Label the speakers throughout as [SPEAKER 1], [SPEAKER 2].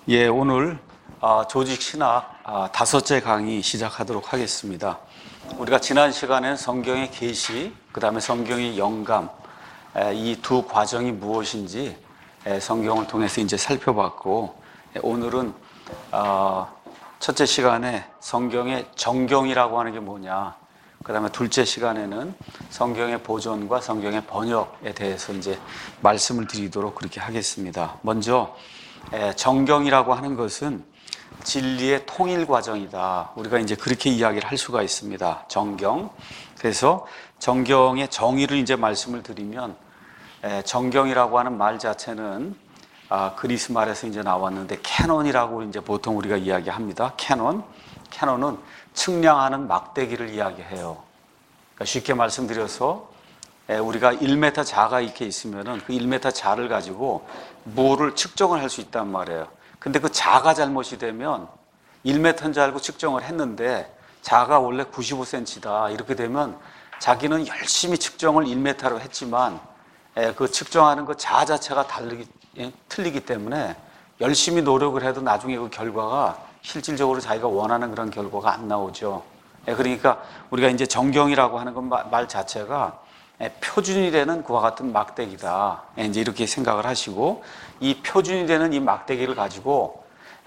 [SPEAKER 1] 예, 오늘 조직 신학 다섯째 강의 시작하도록 하겠습니다. 우리가 지난 시간에는 성경의 계시, 그 다음에 성경의 영감, 이 두 과정이 무엇인지 성경을 통해서 이제 살펴봤고, 오늘은 첫째 시간에 성경의 정경이라고 하는 게 뭐냐, 그 다음에 둘째 시간에는 성경의 보존과 성경의 번역에 대해서 이제 말씀을 드리도록 그렇게 하겠습니다. 먼저 정경이라고 하는 것은 진리의 통일 과정이다. 우리가 이제 그렇게 이야기를 할 수가 있습니다. 정경. 그래서 정경의 정의를 이제 말씀을 드리면, 정경이라고 하는 말 자체는 그리스 말에서 이제 나왔는데, 캐논이라고 이제 보통 우리가 이야기합니다. 캐논은 측량하는 막대기를 이야기해요. 그러니까 쉽게 말씀드려서 우리가 1m 자가 이렇게 있으면은 그 1m 자를 가지고 뭐를 측정을 할 수 있단 말이에요. 근데 그 자가 잘못이 되면 1m인 줄 알고 측정을 했는데 자가 원래 95cm다. 이렇게 되면 자기는 열심히 측정을 1m로 했지만 그 측정하는 그 자 자체가 틀리기 때문에 열심히 노력을 해도 나중에 그 결과가 실질적으로 자기가 원하는 그런 결과가 안 나오죠. 그러니까 우리가 이제 정경이라고 하는 말 자체가 표준이 되는 그와 같은 막대기다. 이제 이렇게 생각을 하시고, 이 표준이 되는 이 막대기를 가지고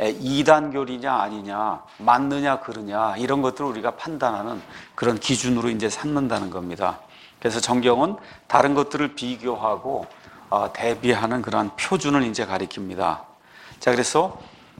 [SPEAKER 1] 이단교리냐 아니냐, 맞느냐 그르냐, 이런 것들을 우리가 판단하는 그런 기준으로 이제 삼는다는 겁니다. 그래서 정경은 다른 것들을 비교하고 대비하는 그런 표준을 이제 가리킵니다. 자, 그래서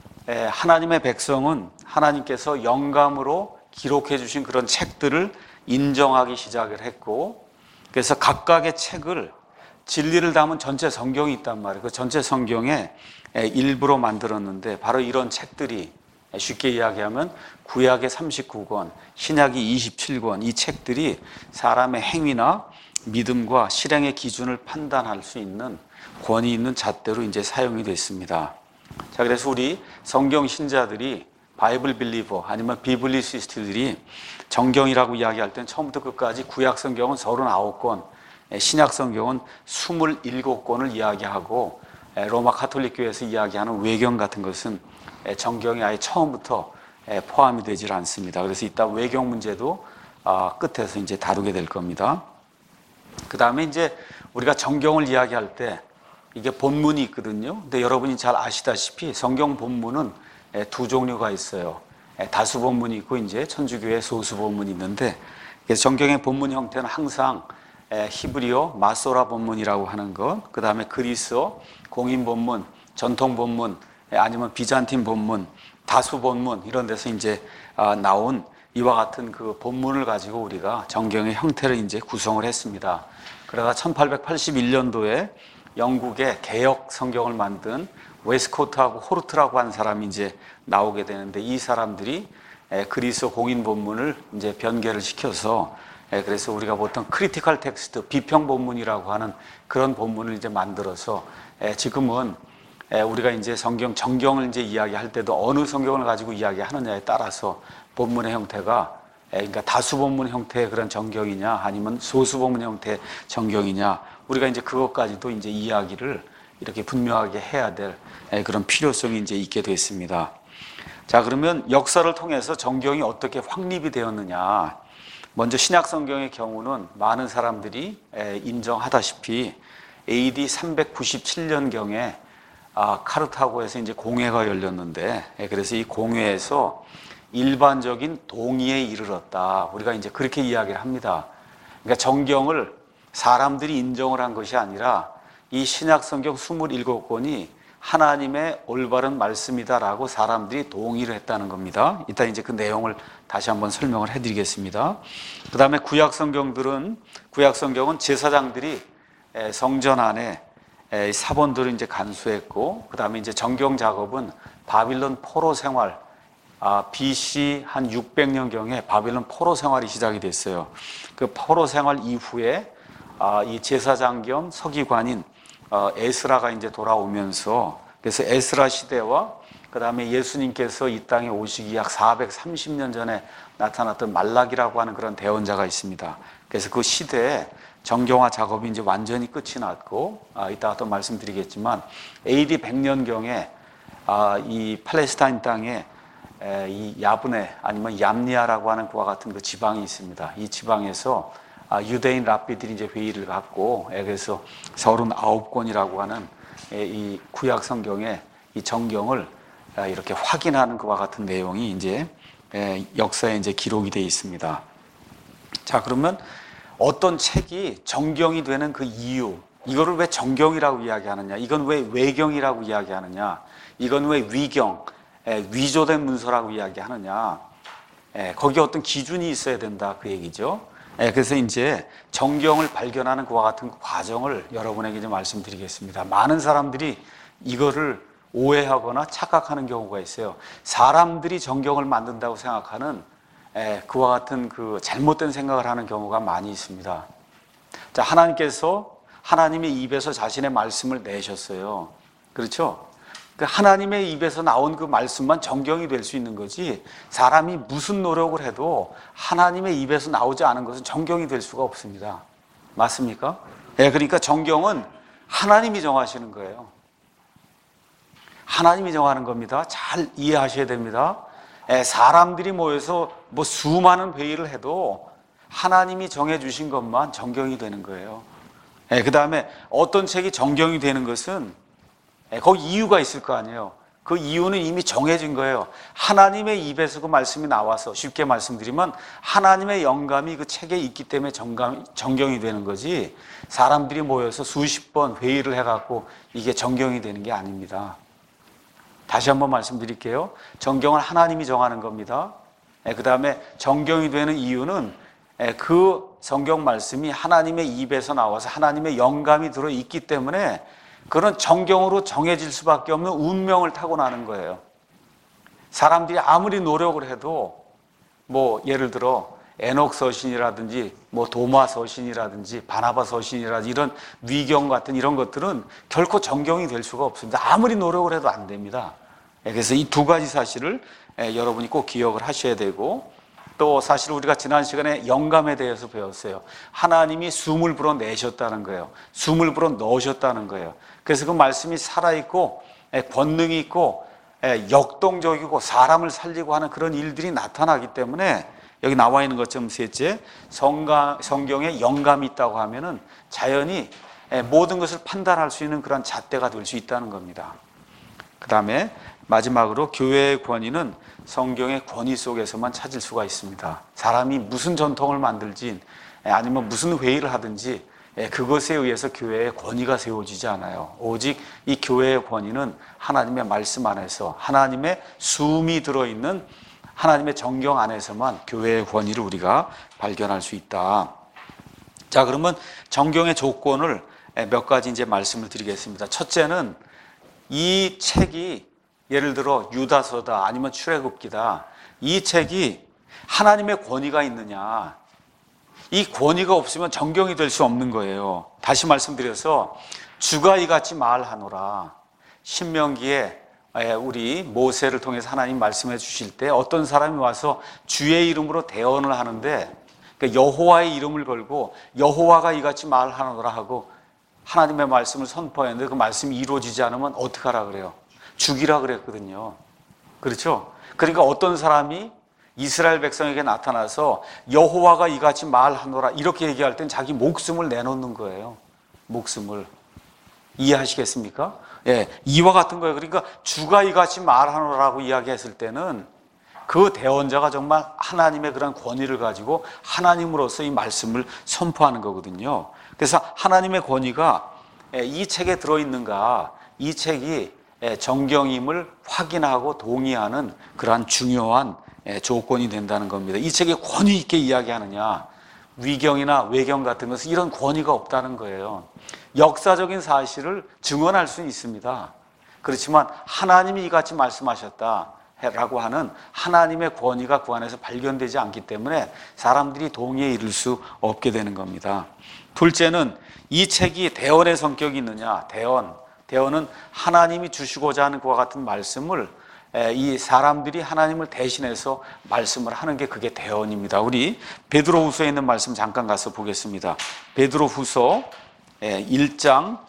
[SPEAKER 1] 하나님의 백성은 하나님께서 영감으로 기록해 주신 그런 책들을 인정하기 시작을 했고, 그래서 각각의 책을 진리를 담은 전체 성경이 있단 말이에요. 그 전체 성경의 일부로 만들었는데, 바로 이런 책들이 쉽게 이야기하면 구약의 39권, 신약이 27권, 이 책들이 사람의 행위나 믿음과 실행의 기준을 판단할 수 있는 권위 있는 잣대로 이제 사용이 됐습니다. 자, 그래서 우리 성경 신자들이, 바이블 빌리버 아니면 비블리시스트들이 정경이라고 이야기할 때는 처음부터 끝까지 구약 성경은 39권, 신약 성경은 27권을 이야기하고, 로마 가톨릭 교회에서 이야기하는 외경 같은 것은 정경이 아예 처음부터 포함이 되질 않습니다. 그래서 이따 외경 문제도 끝에서 이제 다루게 될 겁니다. 그 다음에 이제 우리가 정경을 이야기할 때 이게 본문이 있거든요. 근데 여러분이 잘 아시다시피 성경 본문은 두 종류가 있어요. 다수 본문이 있고 이제 천주교의 소수 본문이 있는데, 정경의 본문 형태는 항상 히브리어 마소라 본문이라고 하는 것, 그 다음에 그리스어 공인 본문, 전통 본문, 아니면 비잔틴 본문, 다수 본문, 이런 데서 이제 나온 이와 같은 그 본문을 가지고 우리가 정경의 형태를 이제 구성을 했습니다. 그러다 1881년도에 영국의 개역 성경을 만든 웨스코트하고 호르트라고 하는 사람이 이제 나오게 되는데, 이 사람들이 그리스어 공인 본문을 이제 변개를 시켜서, 그래서 우리가 보통 크리티컬 텍스트, 비평 본문이라고 하는 그런 본문을 이제 만들어서, 지금은 우리가 이제 정경을 이제 이야기할 때도 어느 성경을 가지고 이야기하느냐에 따라서 본문의 형태가, 그러니까 다수 본문 형태의 그런 정경이냐 아니면 소수 본문 형태의 정경이냐, 우리가 이제 그것까지도 이제 이야기를 이렇게 분명하게 해야 될 그런 필요성이 이제 있게 됐습니다. 자, 그러면 역사를 통해서 정경이 어떻게 확립이 되었느냐. 먼저 신약 성경의 경우는 많은 사람들이 인정하다시피 AD 397년경에 카르타고에서 이제 공회가 열렸는데, 그래서 이 공회에서 일반적인 동의에 이르렀다. 우리가 이제 그렇게 이야기를 합니다. 그러니까 정경을 사람들이 인정을 한 것이 아니라 이 신약 성경 27권이 하나님의 올바른 말씀이다라고 사람들이 동의를 했다는 겁니다. 이따 이제 그 내용을 다시 한번 설명을 해드리겠습니다. 그 다음에 구약 성경은 제사장들이 성전 안에 사본들을 이제 간수했고, 그 다음에 이제 정경 작업은 바빌론 포로 생활, BC 한 600년경에 바빌론 포로 생활이 시작이 됐어요. 그 포로 생활 이후에 이 제사장 겸 서기관인 에스라가 이제 돌아오면서, 그래서 에스라 시대와 그 다음에 예수님께서 이 땅에 오시기 약 430년 전에 나타났던 말라기라고 하는 그런 대언자가 있습니다. 그래서 그 시대에 정경화 작업이 이제 완전히 끝이 났고, 이따가 또 말씀드리겠지만 AD 100년경에 이 팔레스타인 땅에 이 야브네 아니면 얌니아라고 하는 그와 같은 그 지방이 있습니다. 이 지방에서 유대인 랍비들이 이제 회의를 갖고 그래서 39권이라고 하는 이 구약 성경의 이 정경을 이렇게 확인하는 그와 같은 내용이 이제 역사에 이제 기록이 되어 있습니다. 자, 그러면 어떤 책이 정경이 되는 그 이유, 이거를 왜 정경이라고 이야기하느냐, 이건 왜 외경이라고 이야기하느냐, 이건 왜 위경, 위조된 문서라고 이야기하느냐, 거기에 어떤 기준이 있어야 된다, 그 얘기죠. 그래서 이제 정경을 발견하는 그와 같은 과정을 여러분에게 좀 말씀드리겠습니다. 많은 사람들이 이거를 오해하거나 착각하는 경우가 있어요. 사람들이 정경을 만든다고 생각하는 그와 같은 그 잘못된 생각을 하는 경우가 많이 있습니다. 자, 하나님께서 하나님의 입에서 자신의 말씀을 내셨어요. 그렇죠? 그 하나님의 입에서 나온 그 말씀만 정경이 될 수 있는 거지, 사람이 무슨 노력을 해도 하나님의 입에서 나오지 않은 것은 정경이 될 수가 없습니다. 맞습니까? 그러니까 정경은 하나님이 정하시는 거예요. 하나님이 정하는 겁니다. 잘 이해하셔야 됩니다. 사람들이 모여서 뭐 수많은 회의를 해도 하나님이 정해주신 것만 정경이 되는 거예요. 그 다음에 어떤 책이 정경이 되는 것은 거기 이유가 있을 거 아니에요. 그 이유는 이미 정해진 거예요. 하나님의 입에서 그 말씀이 나와서, 쉽게 말씀드리면 하나님의 영감이 그 책에 있기 때문에 정경이 되는 거지, 사람들이 모여서 수십 번 회의를 해갖고 이게 정경이 되는 게 아닙니다. 다시 한번 말씀드릴게요. 정경을 하나님이 정하는 겁니다. 그 다음에 정경이 되는 이유는 그 성경 말씀이 하나님의 입에서 나와서 하나님의 영감이 들어있기 때문에 그런 정경으로 정해질 수밖에 없는 운명을 타고나는 거예요. 사람들이 아무리 노력을 해도 뭐 예를 들어 에녹 서신이라든지 뭐 도마 서신이라든지 바나바 서신이라든지 이런 위경 같은 이런 것들은 결코 정경이 될 수가 없습니다. 아무리 노력을 해도 안 됩니다. 그래서 이 두 가지 사실을 여러분이 꼭 기억을 하셔야 되고, 또 사실 우리가 지난 시간에 영감에 대해서 배웠어요. 하나님이 숨을 불어내셨다는 거예요. 숨을 불어넣으셨다는 거예요. 그래서 그 말씀이 살아있고 권능이 있고 역동적이고 사람을 살리고 하는 그런 일들이 나타나기 때문에, 여기 나와 있는 것처럼 셋째, 성경에 영감이 있다고 하면은 자연히 모든 것을 판단할 수 있는 그런 잣대가 될 수 있다는 겁니다. 그 다음에 마지막으로 교회의 권위는 성경의 권위 속에서만 찾을 수가 있습니다. 사람이 무슨 전통을 만들지 아니면 무슨 회의를 하든지 그것에 의해서 교회의 권위가 세워지지 않아요. 오직 이 교회의 권위는 하나님의 말씀 안에서, 하나님의 숨이 들어있는 하나님의 정경 안에서만 교회의 권위를 우리가 발견할 수 있다. 자, 그러면 정경의 조건을 몇 가지 이제 말씀을 드리겠습니다. 첫째는 이 책이 예를 들어 유다서다 아니면 출애굽기다, 이 책이 하나님의 권위가 있느냐, 이 권위가 없으면 정경이 될 수 없는 거예요. 다시 말씀드려서 주가 이같이 말하노라. 신명기에 우리 모세를 통해서 하나님 말씀해 주실 때 어떤 사람이 와서 주의 이름으로 대언을 하는데, 그러니까 여호와의 이름을 걸고 여호와가 이같이 말하노라 하고 하나님의 말씀을 선포했는데 그 말씀이 이루어지지 않으면 어떡하라 그래요? 죽이라 그랬거든요. 그렇죠? 그러니까 어떤 사람이 이스라엘 백성에게 나타나서 여호와가 이같이 말하노라 이렇게 얘기할 땐 자기 목숨을 내놓는 거예요. 목숨을. 이해하시겠습니까? 이와 같은 거예요. 그러니까 주가 이같이 말하노라고 이야기했을 때는 그 대언자가 정말 하나님의 그런 권위를 가지고 하나님으로서 이 말씀을 선포하는 거거든요. 그래서 하나님의 권위가 이 책에 들어있는가, 이 책이 정경임을 확인하고 동의하는 그러한 중요한 조건이 된다는 겁니다. 이 책에 권위 있게 이야기하느냐, 위경이나 외경 같은 것은 이런 권위가 없다는 거예요. 역사적인 사실을 증언할 수는 있습니다. 그렇지만 하나님이 이같이 말씀하셨다라고 하는 하나님의 권위가 그 안에서 발견되지 않기 때문에 사람들이 동의에 이를 수 없게 되는 겁니다. 둘째는 이 책이 대언의 성격이 있느냐. 대언은 하나님이 주시고자 하는 그와 같은 말씀을 이 사람들이 하나님을 대신해서 말씀을 하는 게 그게 대언입니다. 우리 베드로후서에 있는 말씀 잠깐 가서 보겠습니다. 베드로후서 1장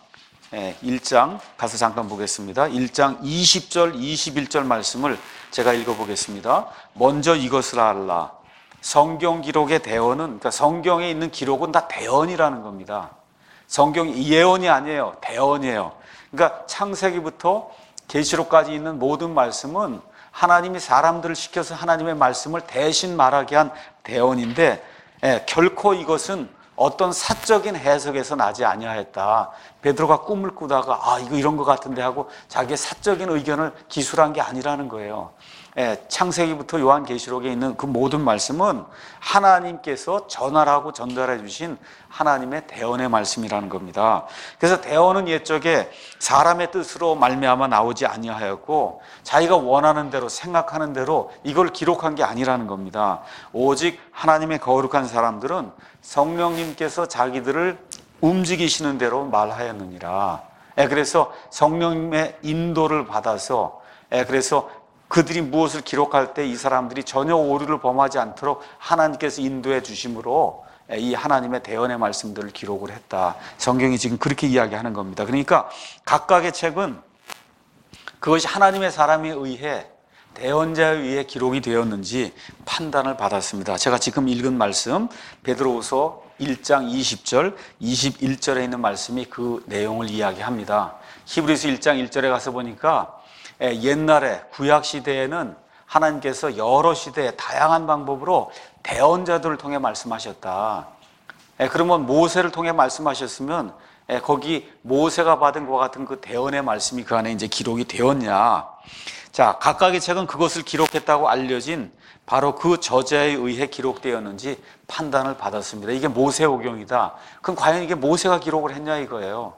[SPEAKER 1] 1장 가서 잠깐 보겠습니다. 1장 20절, 21절 말씀을 제가 읽어보겠습니다. 먼저 이것을 알라. 성경 기록의 대언은, 그러니까 성경에 있는 기록은 다 대언이라는 겁니다. 성경이 예언이 아니에요. 대언이에요. 그러니까 창세기부터 계시록까지 있는 모든 말씀은 하나님이 사람들을 시켜서 하나님의 말씀을 대신 말하게 한 대언인데, 결코 이것은 어떤 사적인 해석에서 나지 아니하였다. 베드로가 꿈을 꾸다가 이거 이런 것 같은데 하고 자기의 사적인 의견을 기술한 게 아니라는 거예요. 창세기부터 요한계시록에 있는 그 모든 말씀은 하나님께서 전하라고 전달해 주신 하나님의 대언의 말씀이라는 겁니다. 그래서 대언은 옛적에 사람의 뜻으로 말미암아 나오지 아니하였고 자기가 원하는 대로 생각하는 대로 이걸 기록한 게 아니라는 겁니다. 오직 하나님의 거룩한 사람들은 성령님께서 자기들을 움직이시는 대로 말하였느니라. 그래서 성령님의 인도를 받아서 그래서 그들이 무엇을 기록할 때 이 사람들이 전혀 오류를 범하지 않도록 하나님께서 인도해 주심으로 이 하나님의 대언의 말씀들을 기록을 했다. 성경이 지금 그렇게 이야기하는 겁니다. 그러니까 각각의 책은 그것이 하나님의 사람에 의해 대언자에 의해 기록이 되었는지 판단을 받았습니다. 제가 지금 읽은 말씀 베드로후서 1장 20절, 21절에 있는 말씀이 그 내용을 이야기합니다. 히브리서 1장 1절에 가서 보니까 옛날에 구약 시대에는 하나님께서 여러 시대에 다양한 방법으로 대언자들을 통해 말씀하셨다. 그러면 모세를 통해 말씀하셨으면 거기 모세가 받은 것과 같은 그 대언의 말씀이 그 안에 이제 기록이 되었냐. 자, 각각의 책은 그것을 기록했다고 알려진 바로 그 저자에 의해 기록되었는지 판단을 받았습니다. 이게 모세오경이다. 그럼 과연 이게 모세가 기록을 했냐 이거예요.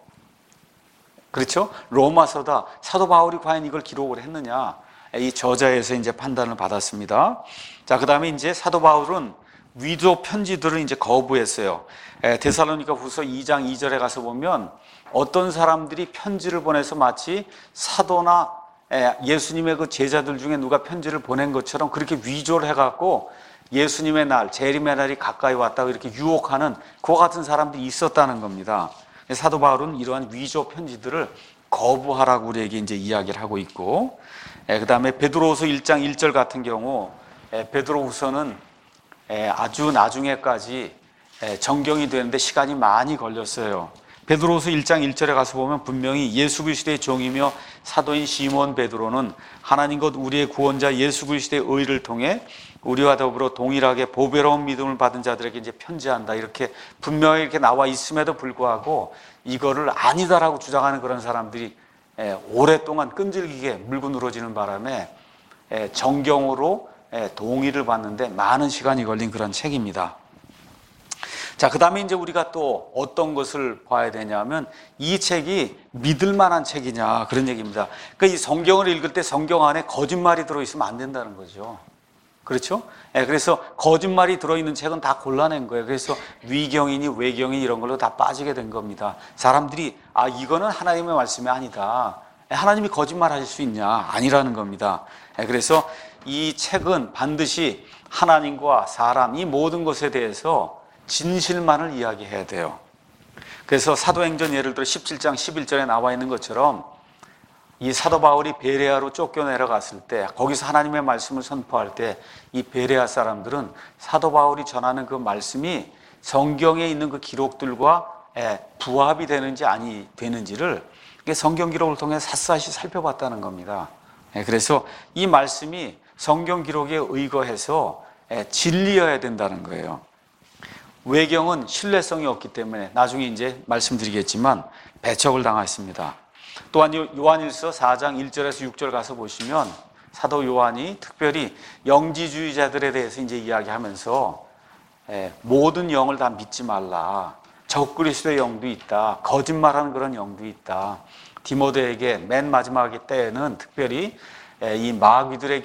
[SPEAKER 1] 그렇죠? 로마서다. 사도 바울이 과연 이걸 기록을 했느냐? 이 저자에서 이제 판단을 받았습니다. 자, 그 다음에 이제 사도 바울은 위조 편지들을 이제 거부했어요. 데살로니가 후서 2장 2절에 가서 보면 어떤 사람들이 편지를 보내서 마치 사도나 예수님의 그 제자들 중에 누가 편지를 보낸 것처럼 그렇게 위조를 해갖고 예수님의 날, 재림의 날이 가까이 왔다고 이렇게 유혹하는 그와 같은 사람들이 있었다는 겁니다. 사도 바울은 이러한 위조 편지들을 거부하라고 우리에게 이제 이야기를 하고 있고, 그 다음에 베드로후서 1장 1절 같은 경우 베드로후서는 아주 나중에까지 정경이 되는데 시간이 많이 걸렸어요. 베드로후서 1장 1절에 가서 보면 분명히 예수 그리스도의 종이며 사도인 시몬 베드로는 하나님 곧 우리의 구원자 예수 그리스도의 의를 통해 우리와 더불어 동일하게 보배로운 믿음을 받은 자들에게 이제 편지한다. 이렇게 분명히 이렇게 나와 있음에도 불구하고 이거를 아니다라고 주장하는 그런 사람들이 오랫동안 끈질기게 물고 늘어지는 바람에 정경으로 동의를 받는데 많은 시간이 걸린 그런 책입니다. 자, 그 다음에 이제 우리가 또 어떤 것을 봐야 되냐면 이 책이 믿을 만한 책이냐 그런 얘기입니다. 그러니까 이 성경을 읽을 때 성경 안에 거짓말이 들어있으면 안 된다는 거죠. 그렇죠? 그래서 거짓말이 들어있는 책은 다 골라낸 거예요. 그래서 위경이니 외경이니 이런 걸로 다 빠지게 된 겁니다. 사람들이 이거는 하나님의 말씀이 아니다. 하나님이 거짓말 하실 수 있냐? 아니라는 겁니다. 그래서 이 책은 반드시 하나님과 사람 이 모든 것에 대해서 진실만을 이야기해야 돼요. 그래서 사도행전 예를 들어 17장 11절에 나와 있는 것처럼 이 사도 바울이 베레아로 쫓겨내려갔을 때 거기서 하나님의 말씀을 선포할 때 이 베레아 사람들은 사도 바울이 전하는 그 말씀이 성경에 있는 그 기록들과 부합이 되는지 아니 되는지를 성경 기록을 통해 샅샅이 살펴봤다는 겁니다. 그래서 이 말씀이 성경 기록에 의거해서 진리여야 된다는 거예요. 외경은 신뢰성이 없기 때문에 나중에 이제 말씀드리겠지만 배척을 당했습니다. 또한 요한일서 4장 1절에서 6절 가서 보시면 사도 요한이 특별히 영지주의자들에 대해서 이제 이야기하면서 모든 영을 다 믿지 말라. 적그리스도의 영도 있다. 거짓말하는 그런 영도 있다. 디모데에게 맨 마지막 때에는 특별히 이 마귀들의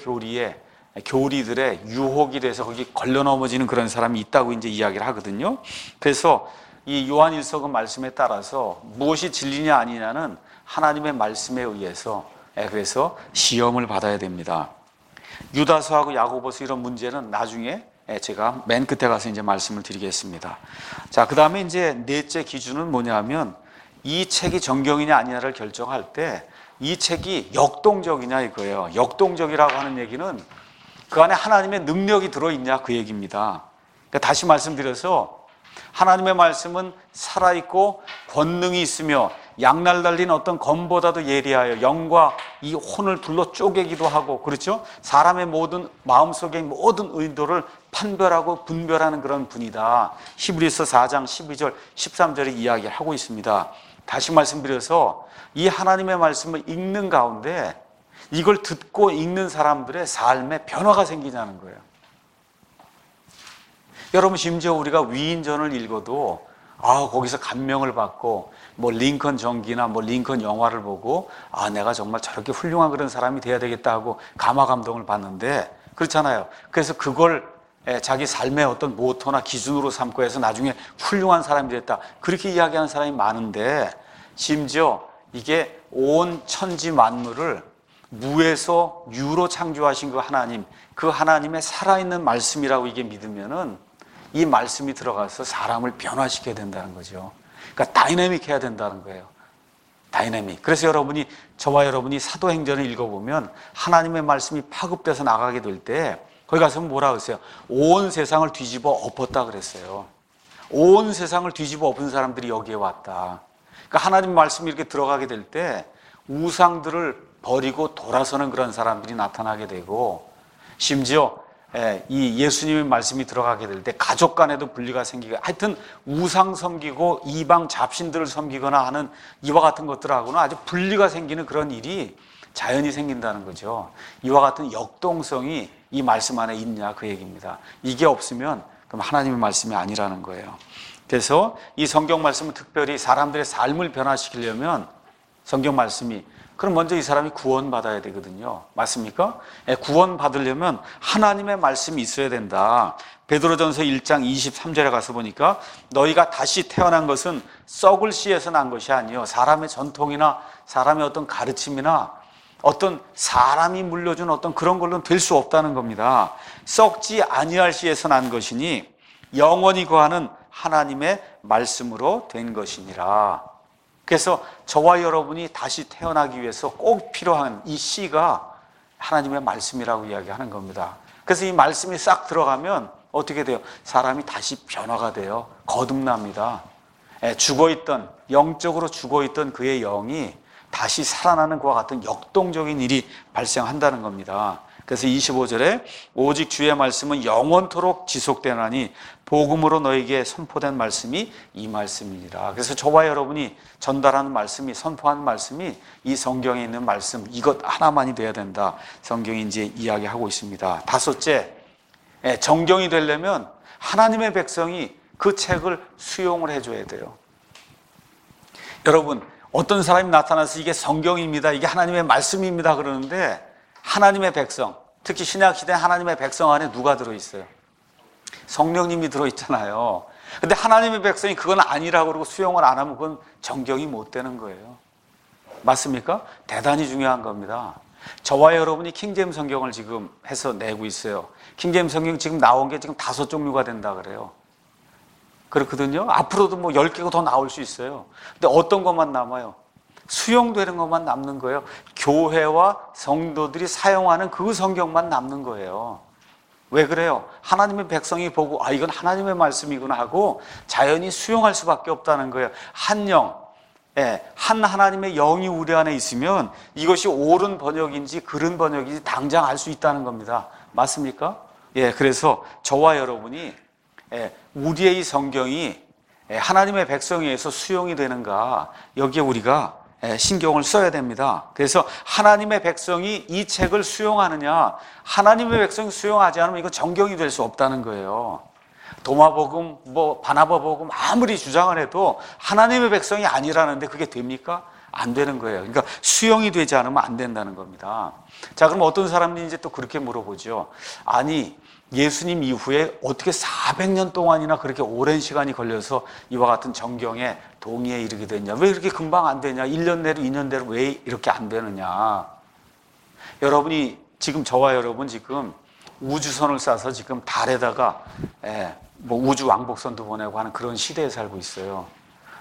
[SPEAKER 1] 교리들의 유혹이 돼서 거기 걸려 넘어지는 그런 사람이 있다고 이제 이야기를 하거든요. 그래서 이 요한일서 말씀에 따라서 무엇이 진리냐 아니냐는 하나님의 말씀에 의해서 그래서 시험을 받아야 됩니다. 유다서하고 야고보서 이런 문제는 나중에 제가 맨 끝에 가서 이제 말씀을 드리겠습니다. 자, 그 다음에 이제 넷째 기준은 뭐냐면 이 책이 정경이냐 아니냐를 결정할 때 이 책이 역동적이냐 이거예요. 역동적이라고 하는 얘기는 그 안에 하나님의 능력이 들어있냐 그 얘기입니다. 그러니까 다시 말씀드려서 하나님의 말씀은 살아있고 권능이 있으며 양날 달린 어떤 검보다도 예리하여 영과 이 혼을 불러 쪼개기도 하고, 그렇죠? 사람의 모든 마음속의 모든 의도를 판별하고 분별하는 그런 분이다. 히브리서 4장 12절 13절에 이야기하고 있습니다. 다시 말씀드려서 이 하나님의 말씀을 읽는 가운데 이걸 듣고 읽는 사람들의 삶에 변화가 생기냐는 거예요. 여러분, 심지어 우리가 위인전을 읽어도 거기서 감명을 받고 뭐 링컨 전기나 뭐 링컨 영화를 보고 내가 정말 저렇게 훌륭한 그런 사람이 돼야 되겠다 하고 감화 감동을 받는데, 그렇잖아요. 그래서 그걸 자기 삶의 어떤 모토나 기준으로 삼고 해서 나중에 훌륭한 사람이 됐다, 그렇게 이야기하는 사람이 많은데, 심지어 이게 온 천지 만물을 무에서 유로 창조하신 그 하나님, 그 하나님의 살아있는 말씀이라고 이게 믿으면은 이 말씀이 들어가서 사람을 변화시켜야 된다는 거죠. 그러니까 다이내믹해야 된다는 거예요. 다이내믹. 그래서 저와 여러분이 사도행전을 읽어보면 하나님의 말씀이 파급돼서 나가게 될 때 거기 가서 뭐라 그랬어요? 온 세상을 뒤집어 엎었다 그랬어요. 온 세상을 뒤집어 엎은 사람들이 여기에 왔다. 그러니까 하나님의 말씀이 이렇게 들어가게 될 때 우상들을 버리고 돌아서는 그런 사람들이 나타나게 되고, 심지어 이 예수님의 말씀이 들어가게 될 때 가족 간에도 분리가 생기고, 하여튼 우상 섬기고 이방 잡신들을 섬기거나 하는 이와 같은 것들하고는 아주 분리가 생기는 그런 일이 자연히 생긴다는 거죠. 이와 같은 역동성이 이 말씀 안에 있냐 그 얘기입니다. 이게 없으면 그럼 하나님의 말씀이 아니라는 거예요. 그래서 이 성경 말씀은 특별히 사람들의 삶을 변화시키려면 성경 말씀이, 그럼 먼저 이 사람이 구원받아야 되거든요. 맞습니까? 구원받으려면 하나님의 말씀이 있어야 된다. 베드로전서 1장 23절에 가서 보니까 너희가 다시 태어난 것은 썩을 씨에서 난 것이 아니요 사람의 전통이나 사람의 어떤 가르침이나 어떤 사람이 물려준 어떤 그런 걸로는 될 수 없다는 겁니다. 썩지 아니할 씨에서 난 것이니 영원히 거하는 하나님의 말씀으로 된 것이니라. 그래서 저와 여러분이 다시 태어나기 위해서 꼭 필요한 이 씨가 하나님의 말씀이라고 이야기하는 겁니다. 그래서 이 말씀이 싹 들어가면 어떻게 돼요? 사람이 다시 변화가 돼요. 거듭납니다. 죽어있던, 영적으로 죽어있던 그의 영이 다시 살아나는 그와 같은 역동적인 일이 발생한다는 겁니다. 그래서 25절에 오직 주의 말씀은 영원토록 지속되나니 복음으로 너에게 선포된 말씀이 이 말씀이니라. 그래서 저와 여러분이 전달하는 말씀이, 선포하는 말씀이 이 성경에 있는 말씀, 이것 하나만이 돼야 된다. 성경이 이제 이야기하고 있습니다. 다섯째, 정경이 되려면 하나님의 백성이 그 책을 수용을 해줘야 돼요. 여러분, 어떤 사람이 나타나서 이게 성경입니다, 이게 하나님의 말씀입니다 그러는데, 하나님의 백성, 특히 신약시대 하나님의 백성 안에 누가 들어있어요? 성령님이 들어있잖아요. 근데 하나님의 백성이 그건 아니라고 그러고 수용을 안 하면 그건 정경이 못 되는 거예요. 맞습니까? 대단히 중요한 겁니다. 저와 여러분이 킹제임스 성경을 지금 해서 내고 있어요. 킹제임스 성경 지금 나온 게 지금 5종류가 된다 그래요. 그렇거든요. 앞으로도 뭐 10개가 더 나올 수 있어요. 근데 어떤 것만 남아요? 수용되는 것만 남는 거예요. 교회와 성도들이 사용하는 그 성경만 남는 거예요. 왜 그래요? 하나님의 백성이 보고 이건 하나님의 말씀이구나 하고 자연히 수용할 수밖에 없다는 거예요. 한 영, 한 하나님의 영이 우리 안에 있으면 이것이 옳은 번역인지 그른 번역인지 당장 알 수 있다는 겁니다. 맞습니까? 그래서 저와 여러분이 우리의 이 성경이 하나님의 백성에 의해서 수용이 되는가, 여기에 우리가 신경을 써야 됩니다. 그래서 하나님의 백성이 이 책을 수용하느냐, 하나님의 백성이 수용하지 않으면 이거 정경이 될 수 없다는 거예요. 도마복음, 바나바복음 아무리 주장을 해도 하나님의 백성이 아니라는데 그게 됩니까? 안 되는 거예요. 그러니까 수용이 되지 않으면 안 된다는 겁니다. 자, 그럼 어떤 사람들이 이제 또 그렇게 물어보죠. 아니, 예수님 이후에 어떻게 400년 동안이나 그렇게 오랜 시간이 걸려서 이와 같은 정경에 동의에 이르게 됐냐? 왜 이렇게 금방 안 되냐? 1년 내로 2년 내로 왜 이렇게 안 되느냐? 여러분이 지금, 저와 여러분 지금 우주선을 쏴서 지금 달에다가 우주 왕복선도 보내고 하는 그런 시대에 살고 있어요.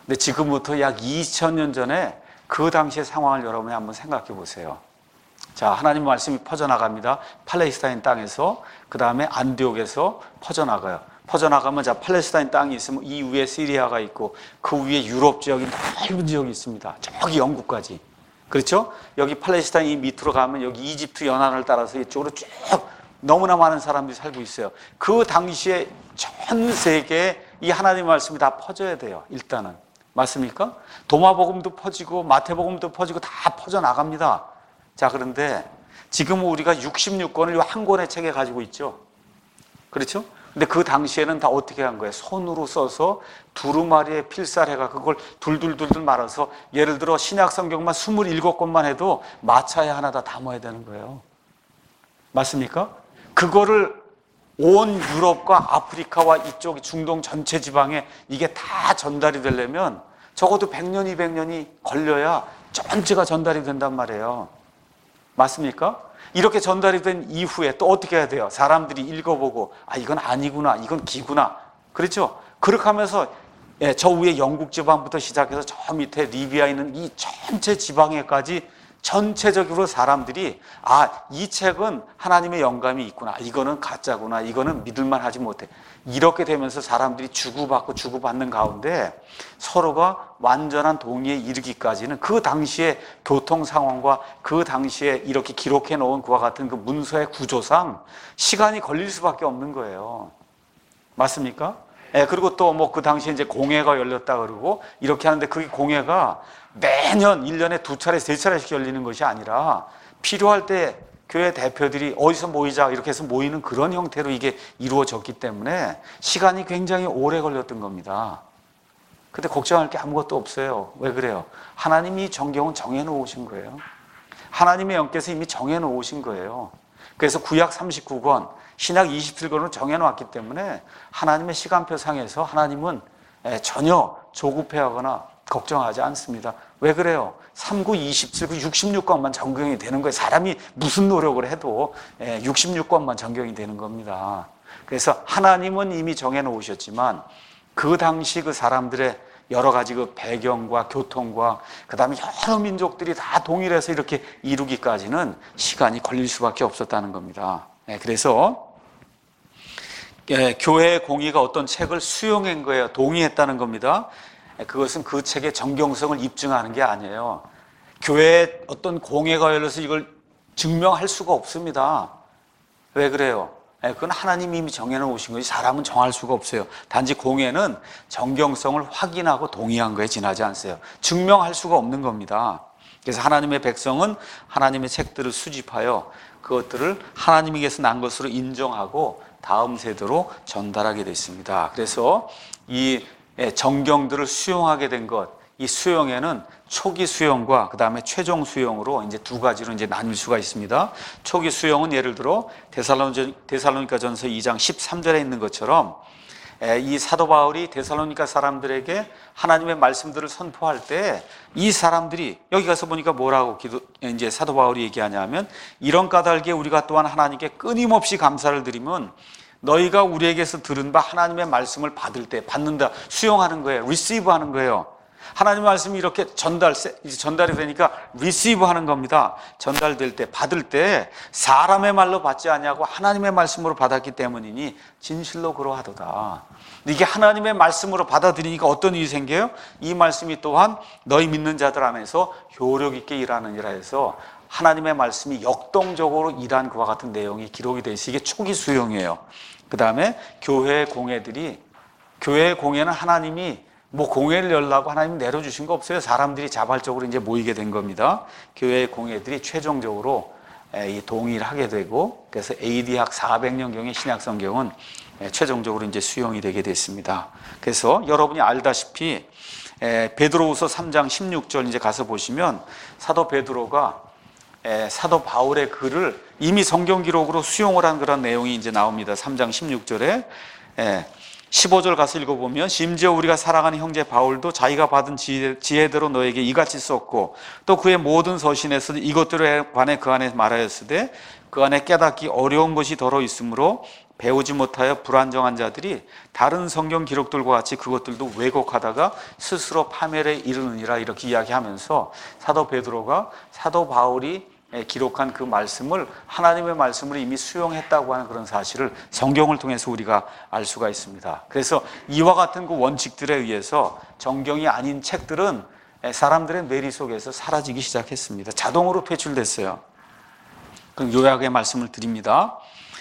[SPEAKER 1] 근데 지금부터 약 2000년 전에 그 당시의 상황을 여러분이 한번 생각해 보세요. 자, 하나님 말씀이 퍼져나갑니다. 팔레스타인 땅에서, 그 다음에 안디옥에서 퍼져나가요. 퍼져나가면, 자, 팔레스타인 땅이 있으면 이 위에 시리아가 있고 그 위에 유럽 지역이 넓은 지역이 있습니다. 저기 영국까지. 그렇죠? 여기 팔레스타인 이 밑으로 가면 여기 이집트 연안을 따라서 이쪽으로 쭉 너무나 많은 사람들이 살고 있어요. 그 당시에 전 세계에 이 하나님의 말씀이 다 퍼져야 돼요. 일단은. 맞습니까? 도마복음도 퍼지고 마태복음도 퍼지고 다 퍼져나갑니다. 자, 그런데 지금 우리가 66권을 한 권의 책에 가지고 있죠. 그렇죠? 근데 그 당시에는 다 어떻게 한 거예요? 손으로 써서 두루마리에 필살해가 그걸 둘둘둘둘 말아서, 예를 들어 신약 성경만 27권만 해도 마차에 하나 다 담아야 되는 거예요. 맞습니까? 그거를 온 유럽과 아프리카와 이쪽 중동 전체 지방에 이게 다 전달이 되려면 적어도 100년, 200년이 걸려야 전체가 전달이 된단 말이에요. 맞습니까? 이렇게 전달이 된 이후에 또 어떻게 해야 돼요? 사람들이 읽어보고, 아, 이건 아니구나, 이건 기구나. 그렇죠? 그렇게 하면서, 예, 저 위에 영국 지방부터 시작해서 저 밑에 리비아 있는 이 전체 지방에까지 전체적으로 사람들이, 아, 이 책은 하나님의 영감이 있구나, 이거는 가짜구나, 이거는 믿을만 하지 못해. 이렇게 되면서 사람들이 주고받고 주고받는 가운데 서로가 완전한 동의에 이르기까지는 그 당시의 교통 상황과 그 당시에 이렇게 기록해 놓은 그와 같은 그 문서의 구조상 시간이 걸릴 수밖에 없는 거예요. 맞습니까? 예, 그리고 또 뭐 그 당시에 이제 공회가 열렸다 그러고 이렇게 하는데, 그게 공회가 매년 1년에 2차례, 3차례씩 열리는 것이 아니라 필요할 때 교회 대표들이 어디서 모이자 이렇게 해서 모이는 그런 형태로 이게 이루어졌기 때문에 시간이 굉장히 오래 걸렸던 겁니다. 근데 걱정할 게 아무것도 없어요. 왜 그래요? 하나님이 정경은 정해놓으신 거예요. 하나님의 영께서 이미 정해놓으신 거예요. 그래서 구약 39권, 신약 27권으로 정해놓았기 때문에 하나님의 시간표 상에서 하나님은 전혀 조급해하거나 걱정하지 않습니다. 왜 그래요? 39, 27, 66권만 정경이 되는 거예요. 사람이 무슨 노력을 해도 66권만 정경이 되는 겁니다. 그래서 하나님은 이미 정해놓으셨지만 그 당시 그 사람들의 여러 가지 그 배경과 교통과 그 다음에 여러 민족들이 다 동일해서 이렇게 이루기까지는 시간이 걸릴 수밖에 없었다는 겁니다. 그래서 교회 공의가 어떤 책을 수용한 거예요. 동의했다는 겁니다. 그것은 그 책의 정경성을 입증하는 게 아니에요. 교회에 어떤 공회가 열려서 이걸 증명할 수가 없습니다. 왜 그래요? 그건 하나님이 이미 정해놓으신 거지 사람은 정할 수가 없어요. 단지 공회는 정경성을 확인하고 동의한 거에 지나지 않으세요. 증명할 수가 없는 겁니다. 그래서 하나님의 백성은 하나님의 책들을 수집하여 그것들을 하나님에게서 난 것으로 인정하고 다음 세대로 전달하게 됐습니다. 그래서 이 정경들을 수용하게 된 것, 이 수용에는 초기 수용과 그 다음에 최종 수용으로 이제 두 가지로 이제 나눌 수가 있습니다. 초기 수용은 예를 들어 데살로니가전서 2장 13절에 있는 것처럼 이 사도 바울이 데살로니가 사람들에게 하나님의 말씀들을 선포할 때 이 사람들이 여기 가서 보니까 뭐라고 이제 사도 바울이 얘기하냐면, 이런 까닭에 우리가 또한 하나님께 끊임없이 감사를 드리면 너희가 우리에게서 들은 바 하나님의 말씀을 받을 때, 받는다, 수용하는 거예요. receive 하는 거예요. 하나님의 말씀이 이렇게 전달이 되니까 receive 하는 겁니다. 전달될 때, 받을 때 사람의 말로 받지 아니하고 하나님의 말씀으로 받았기 때문이니 진실로 그러하도다. 이게 하나님의 말씀으로 받아들이니까 어떤 일이 생겨요? 이 말씀이 또한 너희 믿는 자들 안에서 효력 있게 일하느니라 해서 하나님의 말씀이 역동적으로 일한 그와 같은 내용이 기록이 되어 있어요. 이게 초기 수용이에요. 그 다음에 교회 공회는 하나님이 뭐 공회를 열라고 하나님 내려주신 거 없어요. 사람들이 자발적으로 이제 모이게 된 겁니다. 교회 공회들이 최종적으로 이 동의를 하게 되고, 그래서 AD학 400년경의 신약 성경은 최종적으로 이제 수용이 되게 됐습니다. 그래서 여러분이 알다시피 베드로후서 3장 16절 이제 가서 보시면 사도 베드로가 사도 바울의 글을 이미 성경 기록으로 수용을 한 그런 내용이 이제 나옵니다. 3장 16절에 15절 가서 읽어보면, 심지어 우리가 사랑하는 형제 바울도 자기가 받은 지혜대로 너에게 이같이 썼고 또 그의 모든 서신에서 이것들에 관해 그 안에 말하였으되 그 안에 깨닫기 어려운 것이 더러 있으므로 배우지 못하여 불안정한 자들이 다른 성경 기록들과 같이 그것들도 왜곡하다가 스스로 파멸에 이르느니라, 이렇게 이야기하면서 사도 베드로가 사도 바울이 기록한 그 말씀을 하나님의 말씀을 이미 수용했다고 하는 그런 사실을 성경을 통해서 우리가 알 수가 있습니다. 그래서 이와 같은 그 원칙들에 의해서 정경이 아닌 책들은 사람들의 뇌리 속에서 사라지기 시작했습니다. 자동으로 퇴출됐어요. 그럼 요약의 말씀을 드립니다.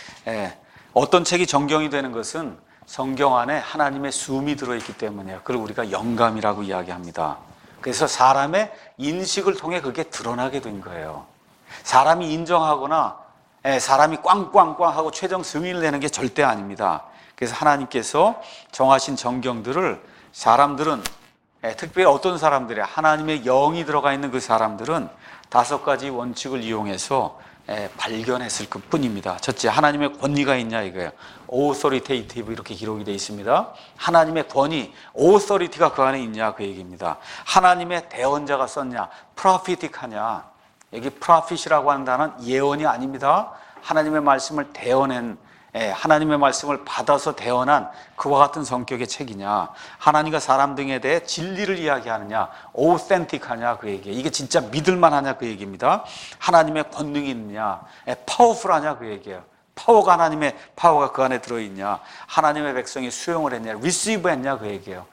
[SPEAKER 1] 어떤 책이 정경이 되는 것은 성경 안에 하나님의 숨이 들어있기 때문이에요. 그걸 우리가 영감이라고 이야기합니다. 그래서 사람의 인식을 통해 그게 드러나게 된 거예요. 사람이 인정하거나 사람이 꽝꽝꽝 하고 최종 승인을 내는 게 절대 아닙니다. 그래서 하나님께서 정하신 정경들을 사람들은, 특별히 어떤 사람들이, 하나님의 영이 들어가 있는 그 사람들은 5가지 원칙을 이용해서 발견했을 것 뿐입니다. 첫째, 하나님의 권위가 있냐 이거예요. authoritative 이렇게 기록이 되어 있습니다. 하나님의 권위, authority가 그 안에 있냐 그 얘기입니다. 하나님의 대언자가 썼냐, prophetic하냐. 여기 prophet이라고 하는 단어는 예언이 아닙니다. 하나님의 말씀을 대언한, 하나님의 말씀을 받아서 대언한 그와 같은 성격의 책이냐, 하나님과 사람 등에 대해 진리를 이야기하느냐, authentic하냐 그 얘기예요. 이게 진짜 믿을만하냐 그 얘기입니다. 하나님의 권능이 있느냐, powerful하냐 그 얘기예요. 파워가, 하나님의 파워가 그 안에 들어있냐, 하나님의 백성이 수용을 했냐, receive 했냐 그 얘기예요.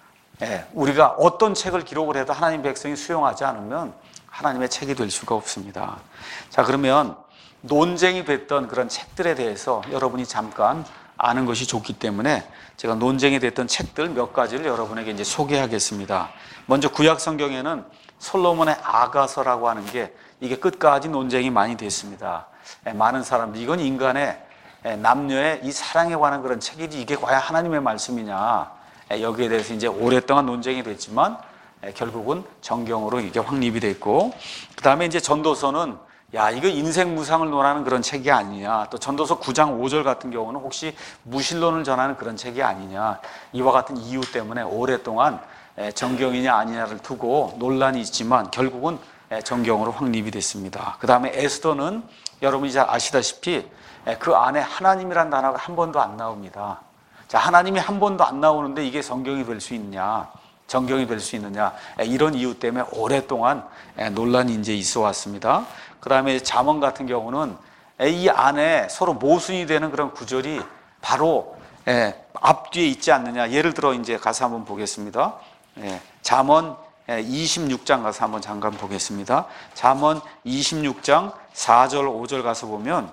[SPEAKER 1] 우리가 어떤 책을 기록을 해도 하나님의 백성이 수용하지 않으면 하나님의 책이 될 수가 없습니다. 자, 그러면 논쟁이 됐던 그런 책들에 대해서 여러분이 잠깐 아는 것이 좋기 때문에 제가 논쟁이 됐던 책들 몇 가지를 여러분에게 이제 소개하겠습니다. 먼저 구약 성경에는 솔로몬의 아가서라고 하는 게 이게 끝까지 논쟁이 많이 됐습니다. 많은 사람들, 이건 인간의 남녀의 이 사랑에 관한 그런 책이지 이게 과연 하나님의 말씀이냐, 여기에 대해서 이제 오랫동안 논쟁이 됐지만 결국은 정경으로 이게 확립이 됐고, 그 다음에 이제 전도서는 야, 이거 인생 무상을 논하는 그런 책이 아니냐, 또 전도서 9장 5절 같은 경우는 혹시 무신론을 전하는 그런 책이 아니냐, 이와 같은 이유 때문에 오랫동안 정경이냐 아니냐를 두고 논란이 있지만 결국은 정경으로 확립이 됐습니다. 그 다음에 에스더는 여러분이 잘 아시다시피 그 안에 하나님이란 단어가 한 번도 안 나옵니다. 자, 하나님이 한 번도 안 나오는데 이게 성경이 될 수 있냐, 정경이 될 수 있느냐, 이런 이유 때문에 오랫동안 논란이 이제 있어 왔습니다. 그 다음에 잠언 같은 경우는 이 안에 서로 모순이 되는 그런 구절이 바로 앞뒤에 있지 않느냐. 예를 들어 이제 가서 한번 보겠습니다. 잠언 26장 가서 한번 잠깐 보겠습니다. 잠언 26장 4절 5절 가서 보면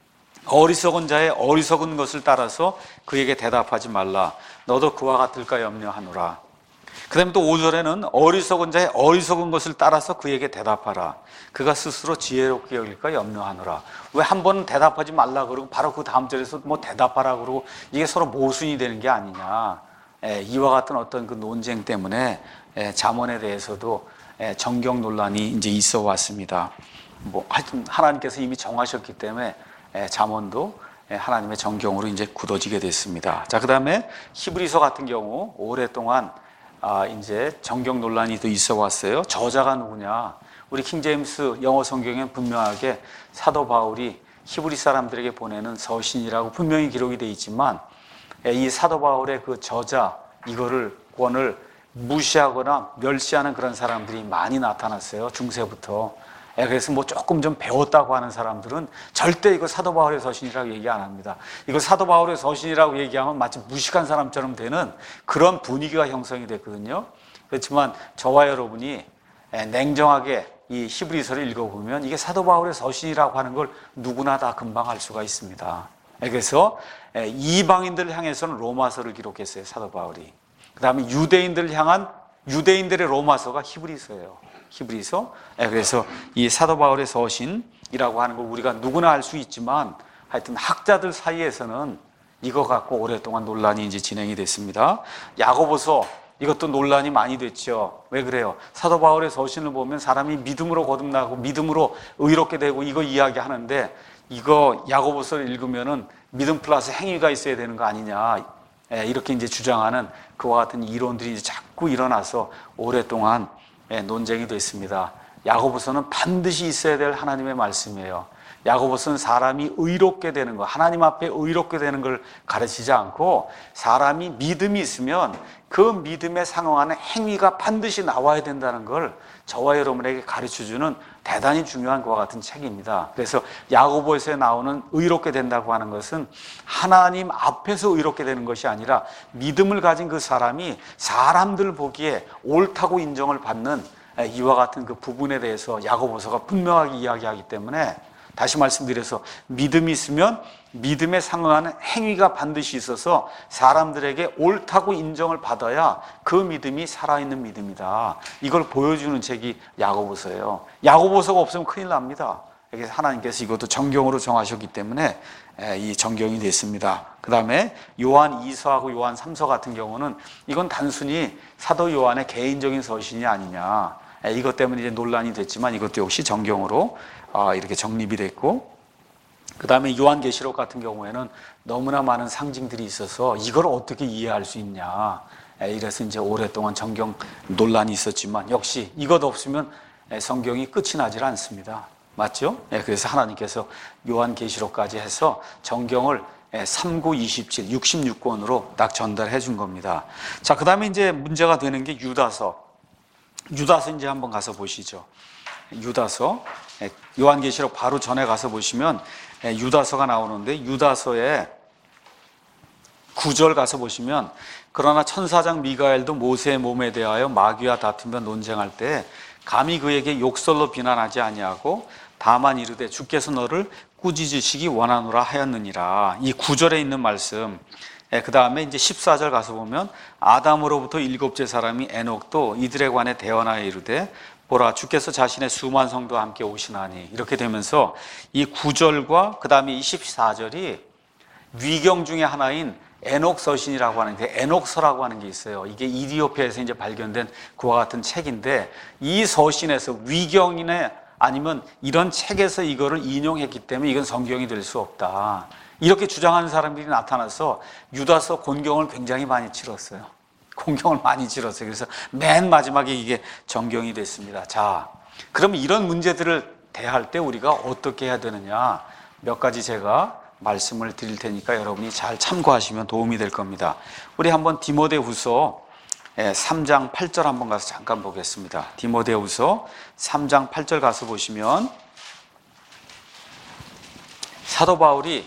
[SPEAKER 1] 어리석은 자의 어리석은 것을 따라서 그에게 대답하지 말라. 너도 그와 같을까 염려하노라. 그 다음에 또 5절에는 어리석은 자의 어리석은 것을 따라서 그에게 대답하라. 그가 스스로 지혜롭게 여길까 염려하노라. 왜 한 번은 대답하지 말라 그러고 바로 그 다음 절에서 뭐 대답하라 그러고 이게 서로 모순이 되는 게 아니냐. 이와 같은 어떤 그 논쟁 때문에 잠언에 대해서도 정경 논란이 이제 있어 왔습니다. 뭐 하여튼 하나님께서 이미 정하셨기 때문에 잠언도 하나님의 정경으로 이제 굳어지게 됐습니다. 자, 그 다음에 히브리서 같은 경우 오랫동안 이제 정경 논란이 또 있어 왔어요. 저자가 누구냐? 우리 킹제임스 영어 성경엔 분명하게 사도 바울이 히브리 사람들에게 보내는 서신이라고 분명히 기록이 되어 있지만 이 사도 바울의 그 저자 이거를 권을 무시하거나 멸시하는 그런 사람들이 많이 나타났어요. 중세부터. 그래서 뭐 조금 좀 배웠다고 하는 사람들은 절대 이거 사도 바울의 서신이라고 얘기 안 합니다. 이거 사도 바울의 서신이라고 얘기하면 마치 무식한 사람처럼 되는 그런 분위기가 형성이 됐거든요. 그렇지만 저와 여러분이 냉정하게 이 히브리서를 읽어보면 이게 사도 바울의 서신이라고 하는 걸 누구나 다 금방 알 수가 있습니다. 그래서 이방인들을 향해서는 로마서를 기록했어요, 사도 바울이. 그 다음에 유대인들을 향한 유대인들의 로마서가 히브리서예요. 히브리서. 그래서 이 사도 바울의 서신이라고 하는 걸 우리가 누구나 알 수 있지만 하여튼 학자들 사이에서는 이거 갖고 오랫동안 논란이 이제 진행이 됐습니다. 야고보서 이것도 논란이 많이 됐죠. 왜 그래요? 사도 바울의 서신을 보면 사람이 믿음으로 거듭나고 믿음으로 의롭게 되고 이거 이야기하는데 이거 야고보서를 읽으면은 믿음 플러스 행위가 있어야 되는 거 아니냐. 이렇게 이제 주장하는 그와 같은 이론들이 이제 자꾸 일어나서 오랫동안 논쟁이 됐습니다. 야고보서는 반드시 있어야 될 하나님의 말씀이에요. 야고보서는 사람이 의롭게 되는 거, 하나님 앞에 의롭게 되는 걸 가르치지 않고 사람이 믿음이 있으면 그 믿음에 상응하는 행위가 반드시 나와야 된다는 걸 저와 여러분에게 가르쳐주는 대단히 중요한 것과 같은 책입니다. 그래서 야고보서에 나오는 의롭게 된다고 하는 것은 하나님 앞에서 의롭게 되는 것이 아니라 믿음을 가진 그 사람이 사람들 보기에 옳다고 인정을 받는 이와 같은 그 부분에 대해서 야고보서가 분명하게 이야기하기 때문에 다시 말씀드려서 믿음이 있으면 믿음에 상응하는 행위가 반드시 있어서 사람들에게 옳다고 인정을 받아야 그 믿음이 살아있는 믿음이다. 이걸 보여주는 책이 야고보서예요. 야고보서가 없으면 큰일 납니다. 그래서 하나님께서 이것도 정경으로 정하셨기 때문에 이 정경이 됐습니다. 그 다음에 요한 2서하고 요한 3서 같은 경우는 이건 단순히 사도 요한의 개인적인 서신이 아니냐, 이것 때문에 이제 논란이 됐지만 이것도 역시 정경으로 이렇게 정립이 됐고, 그 다음에 요한계시록 같은 경우에는 너무나 많은 상징들이 있어서 이걸 어떻게 이해할 수 있냐, 이래서 이제 오랫동안 정경 논란이 있었지만 역시 이것 없으면 성경이 끝이 나질 않습니다. 맞죠? 그래서 하나님께서 요한계시록까지 해서 정경을 3, 9, 27, 66권으로 딱 전달해 준 겁니다. 자, 그 다음에 이제 문제가 되는 게 유다서 이제 한번 가서 보시죠. 유다서, 요한계시록 바로 전에 가서 보시면 유다서가 나오는데, 유다서의 9절 가서 보시면, 그러나 천사장 미가엘도 모세의 몸에 대하여 마귀와 다투며 논쟁할 때 감히 그에게 욕설로 비난하지 아니하고 다만 이르되 주께서 너를 꾸짖으시기 원하노라 하였느니라. 이 9절에 있는 말씀. 그 다음에 이제 14절 가서 보면 아담으로부터 7째 사람이 에녹도 이들에 관해 대언하여 이르되 보라 주께서 자신의 수만 성도와 함께 오시나니, 이렇게 되면서 이 9절과 그 다음에 24절이 위경 중에 하나인 에녹 서신이라고 하는데, 에녹서라고 하는 게 있어요. 이게 이디오피아에서 이제 발견된 그와 같은 책인데, 이 서신에서 위경이네 아니면 이런 책에서 이거를 인용했기 때문에 이건 성경이 될 수 없다, 이렇게 주장하는 사람들이 나타나서 유다서 곤경을 굉장히 많이 치렀어요. 공경을 많이 치렀어요. 그래서 맨 마지막에 이게 정경이 됐습니다. 자, 그럼 이런 문제들을 대할 때 우리가 어떻게 해야 되느냐, 몇 가지 제가 말씀을 드릴 테니까 여러분이 잘 참고하시면 도움이 될 겁니다. 우리 한번 디모데후서 3장 8절 한번 가서 잠깐 보겠습니다. 디모데후서 3장 8절 가서 보시면 사도 바울이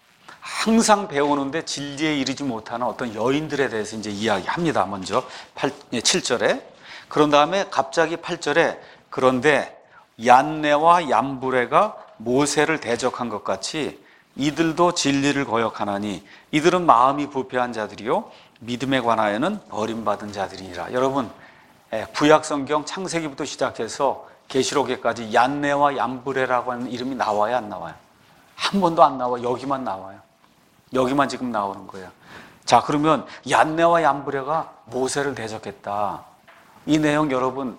[SPEAKER 1] 항상 배우는데 진리에 이르지 못하는 어떤 여인들에 대해서 이제 이야기합니다. 먼저 7절에. 그런 다음에 갑자기 8절에 그런데 얀네와 얌브레가 모세를 대적한 것 같이 이들도 진리를 거역하나니 이들은 마음이 부패한 자들이요 믿음에 관하여는 버림받은 자들이니라. 여러분, 구약 성경 창세기부터 시작해서 계시록에까지 얀네와 얌브레라고 하는 이름이 나와요, 안 나와요? 한 번도 안 나와. 여기만 나와요. 여기만 지금 나오는 거예요. 자, 그러면 얀네와 얌브레가 모세를 대적했다. 이 내용 여러분,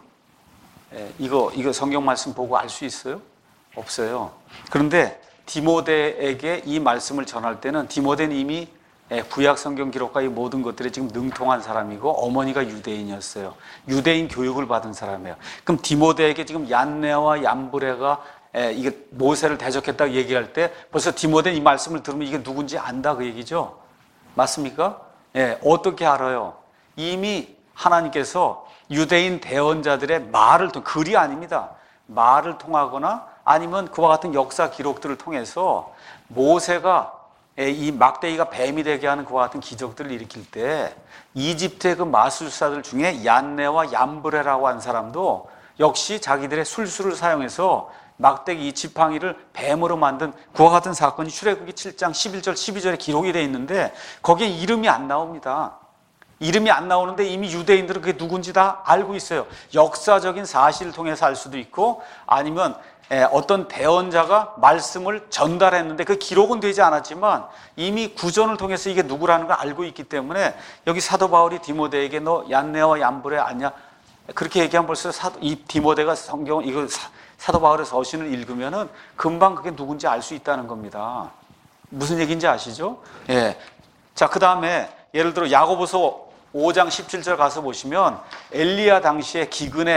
[SPEAKER 1] 이거 성경 말씀 보고 알 수 있어요? 없어요. 그런데 디모데에게 이 말씀을 전할 때는 디모데는 이미 구약 성경 기록과 이 모든 것들에 지금 능통한 사람이고 어머니가 유대인이었어요. 유대인 교육을 받은 사람이에요. 그럼 디모데에게 지금 얀네와 얌브레가 이게 모세를 대적했다고 얘기할 때 벌써 디모데는 이 말씀을 들으면 이게 누군지 안다, 그 얘기죠. 맞습니까? 어떻게 알아요? 이미 하나님께서 유대인 대언자들의 말을 글이 아닙니다. 말을 통하거나 아니면 그와 같은 역사 기록들을 통해서 모세가 이 막대기가 뱀이 되게 하는 그와 같은 기적들을 일으킬 때 이집트의 그 마술사들 중에 얀네와 얌브레라고 한 사람도 역시 자기들의 술수를 사용해서 막대기 이 지팡이를 뱀으로 만든 그와 같은 사건이 출애굽기 7장 11절 12절에 기록이 되어 있는데 거기에 이름이 안 나옵니다. 이름이 안 나오는데 이미 유대인들은 그게 누군지 다 알고 있어요. 역사적인 사실을 통해서 알 수도 있고 아니면 어떤 대언자가 말씀을 전달했는데 그 기록은 되지 않았지만 이미 구전을 통해서 이게 누구라는 걸 알고 있기 때문에 여기 사도 바울이 디모데에게 너 얀네와 얌브레 아냐 그렇게 얘기하면 벌써 이 디모데가 성경 이거 사도 바울의 서신을 읽으면은 금방 그게 누군지 알 수 있다는 겁니다. 무슨 얘기인지 아시죠? 자, 그 다음에 예를 들어 야고보서 5장 17절 가서 보시면 엘리야 당시에 기근에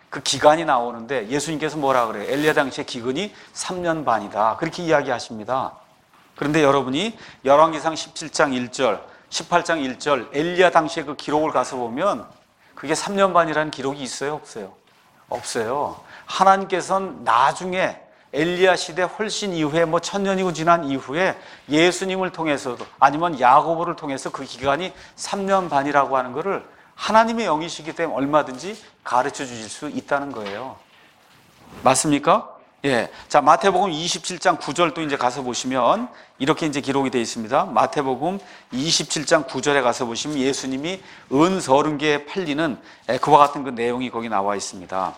[SPEAKER 1] 그 기간이 나오는데 예수님께서 뭐라 그래요? 엘리야 당시의 기근이 3년 반이다. 그렇게 이야기하십니다. 그런데 여러분이 열왕기상 17장 1절, 18장 1절 엘리야 당시의 그 기록을 가서 보면 그게 3년 반이라는 기록이 있어요? 없어요? 없어요. 하나님께서는 나중에 엘리야 시대 훨씬 이후에 1000년이고 지난 이후에 예수님을 통해서도 아니면 야고보를 통해서 그 기간이 3년 반이라고 하는 것을 하나님의 영이시기 때문에 얼마든지 가르쳐 주실 수 있다는 거예요. 맞습니까? 예. 자, 마태복음 27장 9절 또 이제 가서 보시면 이렇게 이제 기록이 되어 있습니다. 마태복음 27장 9절에 가서 보시면 예수님이 은 30개에 팔리는 그와 같은 그 내용이 거기 나와 있습니다.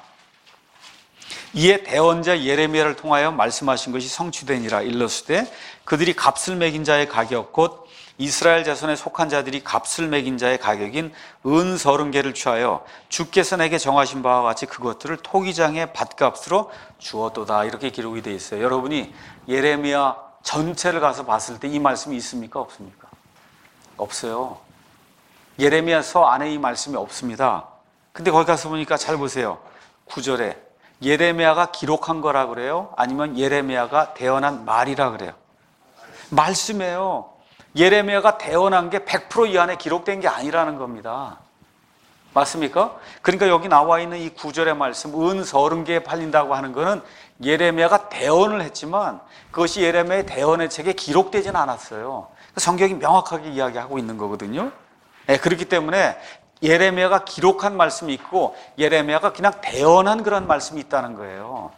[SPEAKER 1] 이에 대언자 예레미야를 통하여 말씀하신 것이 성취되니라. 일러스되 그들이 값을 매긴 자의 가격 곧 이스라엘 자손에 속한 자들이 값을 매긴 자의 가격인 은 30개를 취하여 주께서 내게 정하신 바와 같이 그것들을 토기장의 밭값으로 주었도다. 이렇게 기록이 되어 있어요. 여러분이 예레미야 전체를 가서 봤을 때 이 말씀이 있습니까? 없습니까? 없어요. 예레미야서 안에 이 말씀이 없습니다. 근데 거기 가서 보니까 잘 보세요. 9절에 예레미야가 기록한 거라 그래요? 아니면 예레미야가 대언한 말이라 그래요? 말씀이에요. 예레미야가 대언한 게 100% 이 안에 기록된 게 아니라는 겁니다. 맞습니까? 그러니까 여기 나와 있는 이 9절의 말씀, 은 30개에 팔린다고 하는 거는 예레미야가 대언을 했지만 그것이 예레미야의 대언의 책에 기록되지는 않았어요. 성경이 명확하게 이야기하고 있는 거거든요. 그렇기 때문에 예레미야가 기록한 말씀이 있고 예레미야가 그냥 대언한 그런 말씀이 있다는 거예요.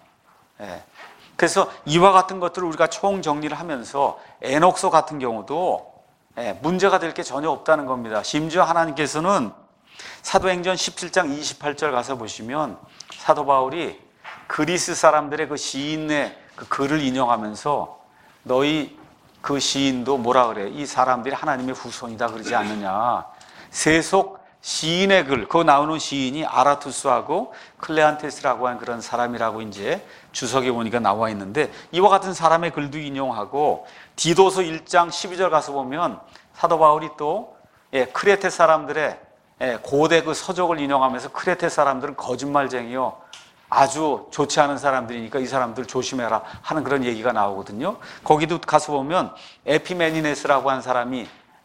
[SPEAKER 1] 그래서 이와 같은 것들을 우리가 총정리를 하면서 에녹서 같은 경우도 문제가 될 게 전혀 없다는 겁니다. 심지어 하나님께서는 사도행전 17장 28절 가서 보시면 사도 바울이 그리스 사람들의 그 시인의 그 글을 인용하면서 너희 그 시인도 뭐라 그래? 이 사람들이 하나님의 후손이다 그러지 않느냐. 세속 시인의 글, 그 나오는 시인이 아라투스하고 클레안테스라고 하는 그런 사람이라고 이제 주석에 보니까 나와 있는데 이와 같은 사람의 글도 인용하고 디도서 1장 12절 가서 보면 사도 바울이 또 크레테 사람들의 고대 그 서적을 인용하면서 크레테 사람들은 거짓말쟁이요 아주 좋지 않은 사람들이니까 이 사람들 조심해라 하는 그런 얘기가 나오거든요. 거기도 가서 보면 에피메니네스라고 하는 사람이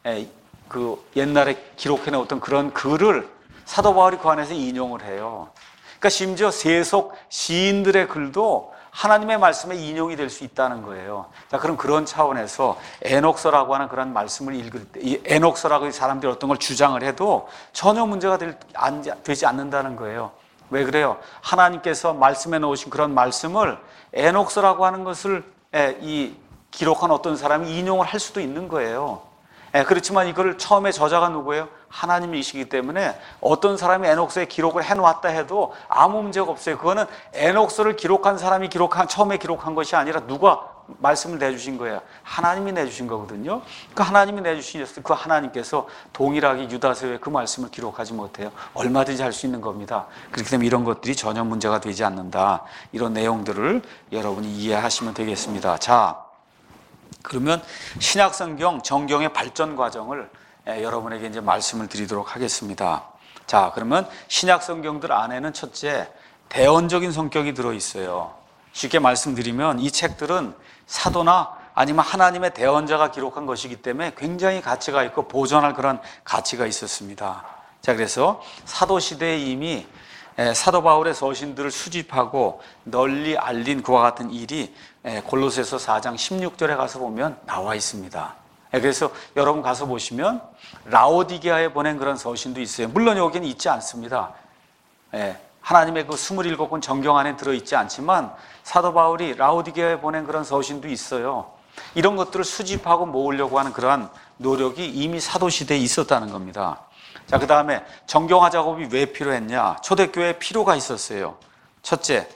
[SPEAKER 1] 그 옛날에 기록해놓았던 그런 글을 사도 바울이 그 안에서 인용을 해요. 그러니까 심지어 세속 시인들의 글도 하나님의 말씀에 인용이 될 수 있다는 거예요. 자, 그럼 그런 차원에서 에녹서라고 하는 그런 말씀을 읽을 때, 이 에녹서라고 사람들이 어떤 걸 주장을 해도 전혀 문제가 되지 않는다는 거예요. 왜 그래요? 하나님께서 말씀해 놓으신 그런 말씀을 에녹서라고 하는 것을 이 기록한 어떤 사람이 인용을 할 수도 있는 거예요. 그렇지만 이거를 처음에 저자가 누구예요? 하나님이시기 때문에 어떤 사람이 에녹서에 기록을 해놓았다 해도 아무 문제가 없어요. 그거는 에녹서를 기록한 사람이 처음에 기록한 것이 아니라 누가 말씀을 내주신 거예요? 하나님이 내주신 거거든요. 그 하나님이 내주신 그 하나님께서 동일하게 유다서에 그 말씀을 기록하지 못해요. 얼마든지 할 수 있는 겁니다. 그렇기 때문에 이런 것들이 전혀 문제가 되지 않는다. 이런 내용들을 여러분이 이해하시면 되겠습니다. 자, 그러면 신약성경 정경의 발전 과정을 여러분에게 이제 말씀을 드리도록 하겠습니다. 자, 그러면 신약성경들 안에는 첫째, 대언적인 성격이 들어있어요. 쉽게 말씀드리면 이 책들은 사도나 아니면 하나님의 대언자가 기록한 것이기 때문에 굉장히 가치가 있고 보존할 그런 가치가 있었습니다. 자, 그래서 사도 시대에 이미 사도 바울의 서신들을 수집하고 널리 알린 그와 같은 일이 골로새서 4장 16절에 가서 보면 나와 있습니다. 그래서 여러분 가서 보시면 라오디게아에 보낸 그런 서신도 있어요. 물론 여기는 있지 않습니다. 하나님의 그 27권 정경 안에 들어있지 않지만 사도 바울이 라오디게아에 보낸 그런 서신도 있어요. 이런 것들을 수집하고 모으려고 하는 그러한 노력이 이미 사도 시대에 있었다는 겁니다. 자, 그 다음에 정경화 작업이 왜 필요했냐? 초대교회에 필요가 있었어요. 첫째,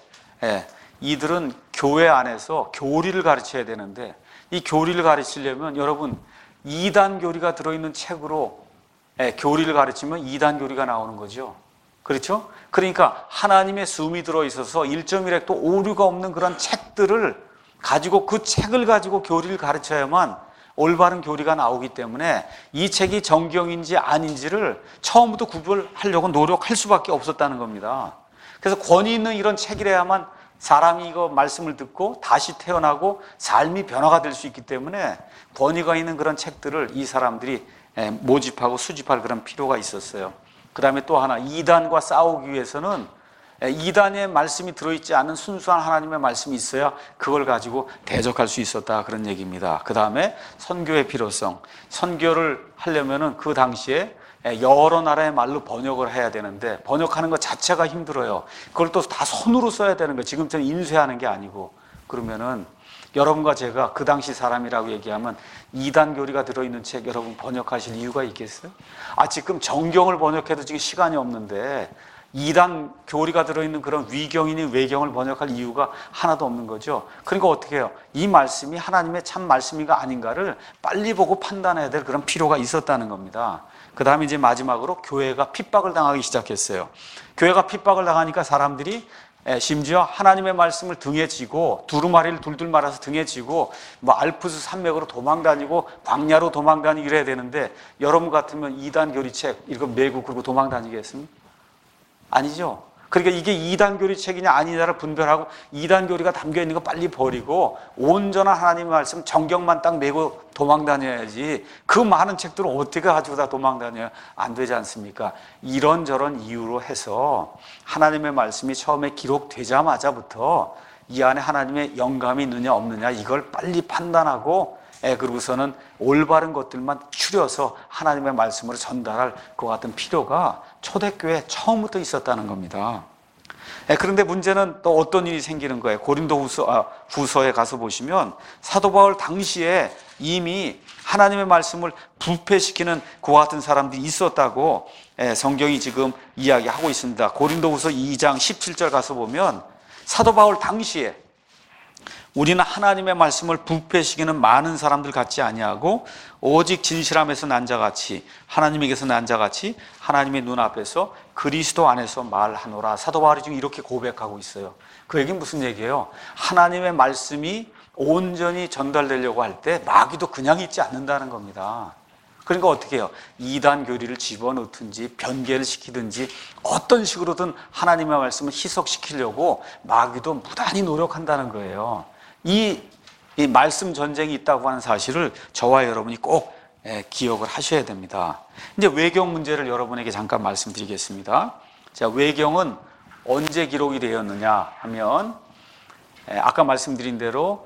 [SPEAKER 1] 이들은 교회 안에서 교리를 가르쳐야 되는데 이 교리를 가르치려면 여러분 2단 교리가 들어있는 책으로 교리를 가르치면 2단 교리가 나오는 거죠. 그렇죠? 그러니까 하나님의 숨이 들어있어서 1.1획도 오류가 없는 그런 책들을 가지고 그 책을 가지고 교리를 가르쳐야만 올바른 교리가 나오기 때문에 이 책이 정경인지 아닌지를 처음부터 구별하려고 노력할 수밖에 없었다는 겁니다. 그래서 권위 있는 이런 책이라야만 사람이 이거 말씀을 듣고 다시 태어나고 삶이 변화가 될 수 있기 때문에 권위가 있는 그런 책들을 이 사람들이 모집하고 수집할 그런 필요가 있었어요. 그 다음에 또 하나, 이단과 싸우기 위해서는 이단의 말씀이 들어있지 않은 순수한 하나님의 말씀이 있어야 그걸 가지고 대적할 수 있었다, 그런 얘기입니다. 그 다음에 선교의 필요성. 선교를 하려면은 그 당시에 여러 나라의 말로 번역을 해야 되는데 번역하는 것 자체가 힘들어요. 그걸 또 다 손으로 써야 되는 거예요. 지금처럼 인쇄하는 게 아니고. 그러면은 여러분과 제가 그 당시 사람이라고 얘기하면 이단 교리가 들어있는 책 여러분 번역하실 이유가 있겠어요? 지금 정경을 번역해도 지금 시간이 없는데 이단 교리가 들어있는 그런 위경이니 외경을 번역할 이유가 하나도 없는 거죠. 그러니까 어떻게 해요? 이 말씀이 하나님의 참 말씀인가 아닌가를 빨리 보고 판단해야 될 그런 필요가 있었다는 겁니다. 그 다음에 이제 마지막으로 교회가 핍박을 당하기 시작했어요. 교회가 핍박을 당하니까 사람들이 심지어 하나님의 말씀을 등에 지고 두루마리를 둘둘 말아서 등에 지고 뭐 알프스 산맥으로 도망다니고 광야로 도망다니고 이래야 되는데 여러분 같으면 이단 교리책 이거 메고 그러고 도망다니겠습니까? 아니죠. 그러니까 이게 이단 교리 책이냐 아니냐를 분별하고 이단 교리가 담겨 있는 거 빨리 버리고 온전한 하나님의 말씀 정경만 딱 메고 도망다녀야지. 그 많은 책들을 어떻게 가지고 다 도망다녀야 안 되지 않습니까? 이런저런 이유로 해서 하나님의 말씀이 처음에 기록되자마자부터 이 안에 하나님의 영감이 있느냐 없느냐 이걸 빨리 판단하고 그러고서는 올바른 것들만 추려서 하나님의 말씀으로 전달할 것 같은 필요가 초대교회에 처음부터 있었다는 겁니다. 그런데 문제는 또 어떤 일이 생기는 거예요. 고린도 후서에 가서 보시면 사도 바울 당시에 이미 하나님의 말씀을 부패시키는 그와 같은 사람들이 있었다고 성경이 지금 이야기하고 있습니다. 고린도 후서 2장 17절 가서 보면 사도 바울 당시에 우리는 하나님의 말씀을 부패시키는 많은 사람들 같지 아니하고 오직 진실함에서 난 자같이 하나님에게서 난 자같이 하나님의 눈앞에서 그리스도 안에서 말하노라. 사도 바울이 지금 이렇게 고백하고 있어요. 그 얘기는 무슨 얘기예요? 하나님의 말씀이 온전히 전달되려고 할 때 마귀도 그냥 있지 않는다는 겁니다. 그러니까 어떻게 해요? 이단 교리를 집어넣든지 변개를 시키든지 어떤 식으로든 하나님의 말씀을 희석시키려고 마귀도 무단히 노력한다는 거예요. 이 말씀 전쟁이 있다고 하는 사실을 저와 여러분이 꼭 기억을 하셔야 됩니다. 이제 외경 문제를 여러분에게 잠깐 말씀드리겠습니다. 자, 외경은 언제 기록이 되었느냐 하면 아까 말씀드린 대로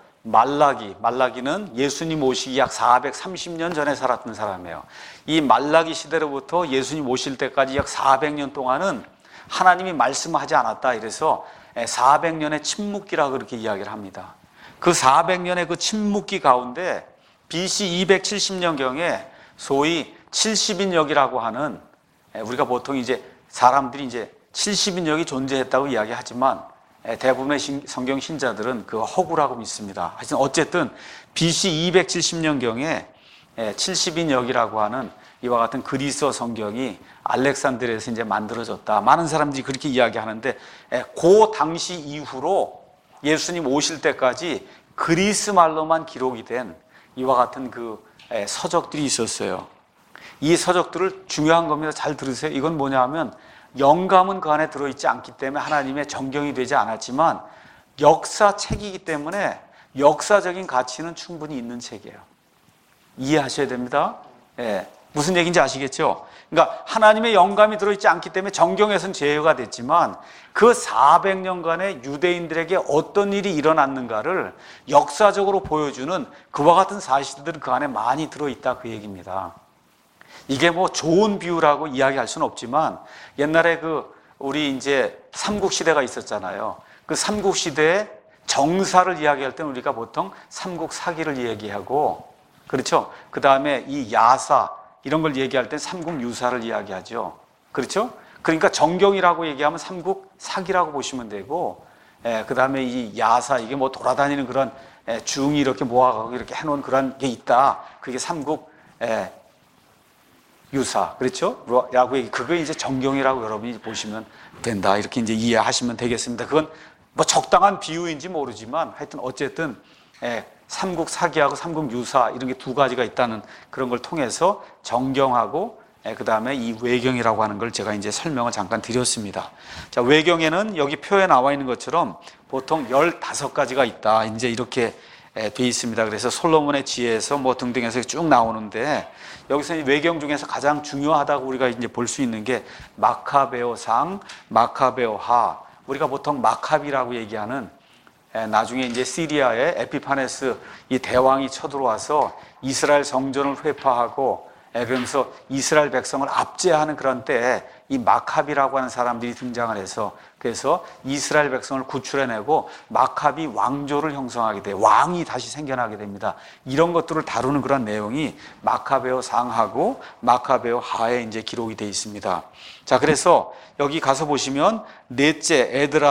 [SPEAKER 1] 말라기는 예수님 오시기 약 430년 전에 살았던 사람이에요. 이 말라기 시대로부터 예수님 오실 때까지 약 400년 동안은 하나님이 말씀하지 않았다. 이래서 400년의 침묵기라고 그렇게 이야기를 합니다. 그 400년의 그 침묵기 가운데 BC 270년경에 소위 70인역이라고 하는 우리가 보통 이제 사람들이 이제 70인역이 존재했다고 이야기하지만 대부분의 성경 신자들은 그거 허구라고 믿습니다. 하여튼 어쨌든 BC 270년경에 70인역이라고 하는 이와 같은 그리스어 성경이 알렉산드리아에서 이제 만들어졌다. 많은 사람들이 그렇게 이야기하는데 그 당시 이후로 예수님 오실 때까지 그리스 말로만 기록이 된 이와 같은 그 서적들이 있었어요. 이 서적들을 중요한 겁니다. 잘 들으세요. 이건 뭐냐 하면 영감은 그 안에 들어있지 않기 때문에 하나님의 정경이 되지 않았지만 역사책이기 때문에 역사적인 가치는 충분히 있는 책이에요. 이해하셔야 됩니다. 무슨 얘기인지 아시겠죠? 그러니까 하나님의 영감이 들어있지 않기 때문에 정경에서는 제외가 됐지만 그 400년간의 유대인들에게 어떤 일이 일어났는가를 역사적으로 보여주는 그와 같은 사실들은 그 안에 많이 들어있다, 그 얘기입니다. 이게 뭐 좋은 비유라고 이야기할 수는 없지만 옛날에 우리 이제 삼국시대가 있었잖아요. 그 삼국시대의 정사를 이야기할 때는 우리가 보통 삼국사기를 얘기하고, 그렇죠? 그 다음에 이 야사 이런 걸 얘기할 때 삼국유사를 이야기하죠. 그렇죠? 그러니까 정경이라고 얘기하면 삼국사기라고 보시면 되고, 그 다음에 이 야사, 이게 뭐 돌아다니는 그런 중이 이렇게 모아가고 이렇게 해놓은 그런 게 있다. 그게 삼국 유사, 그렇죠? 라고 그거 이제 정경이라고 여러분이 보시면 된다. 이렇게 이제 이해하시면 되겠습니다. 그건 뭐 적당한 비유인지 모르지만 하여튼 어쨌든 삼국사기하고 삼국유사 이런 게 두 가지가 있다는 그런 걸 통해서 정경하고 그 다음에 이 외경이라고 하는 걸 제가 이제 설명을 잠깐 드렸습니다. 자, 외경에는 여기 표에 나와 있는 것처럼 보통 15가지가 있다. 이제 이렇게 돼 있습니다. 그래서 솔로몬의 지혜에서 뭐 등등해서 쭉 나오는데 여기서 외경 중에서 가장 중요하다고 우리가 이제 볼 수 있는 게 마카베오상, 마카베오하. 우리가 보통 마카비라고 얘기하는 나중에 이제 시리아의 에피파네스 이 대왕이 쳐들어와서 이스라엘 성전을 회파하고 그러면서 이스라엘 백성을 압제하는 그런 때에 이 마카비라고 하는 사람들이 등장을 해서 그래서 이스라엘 백성을 구출해내고 마카비 왕조를 형성하게 돼요. 왕이 다시 생겨나게 됩니다. 이런 것들을 다루는 그런 내용이 마카베오 상하고 마카베오 하에 이제 기록이 되어 있습니다. 자, 그래서 여기 가서 보시면 넷째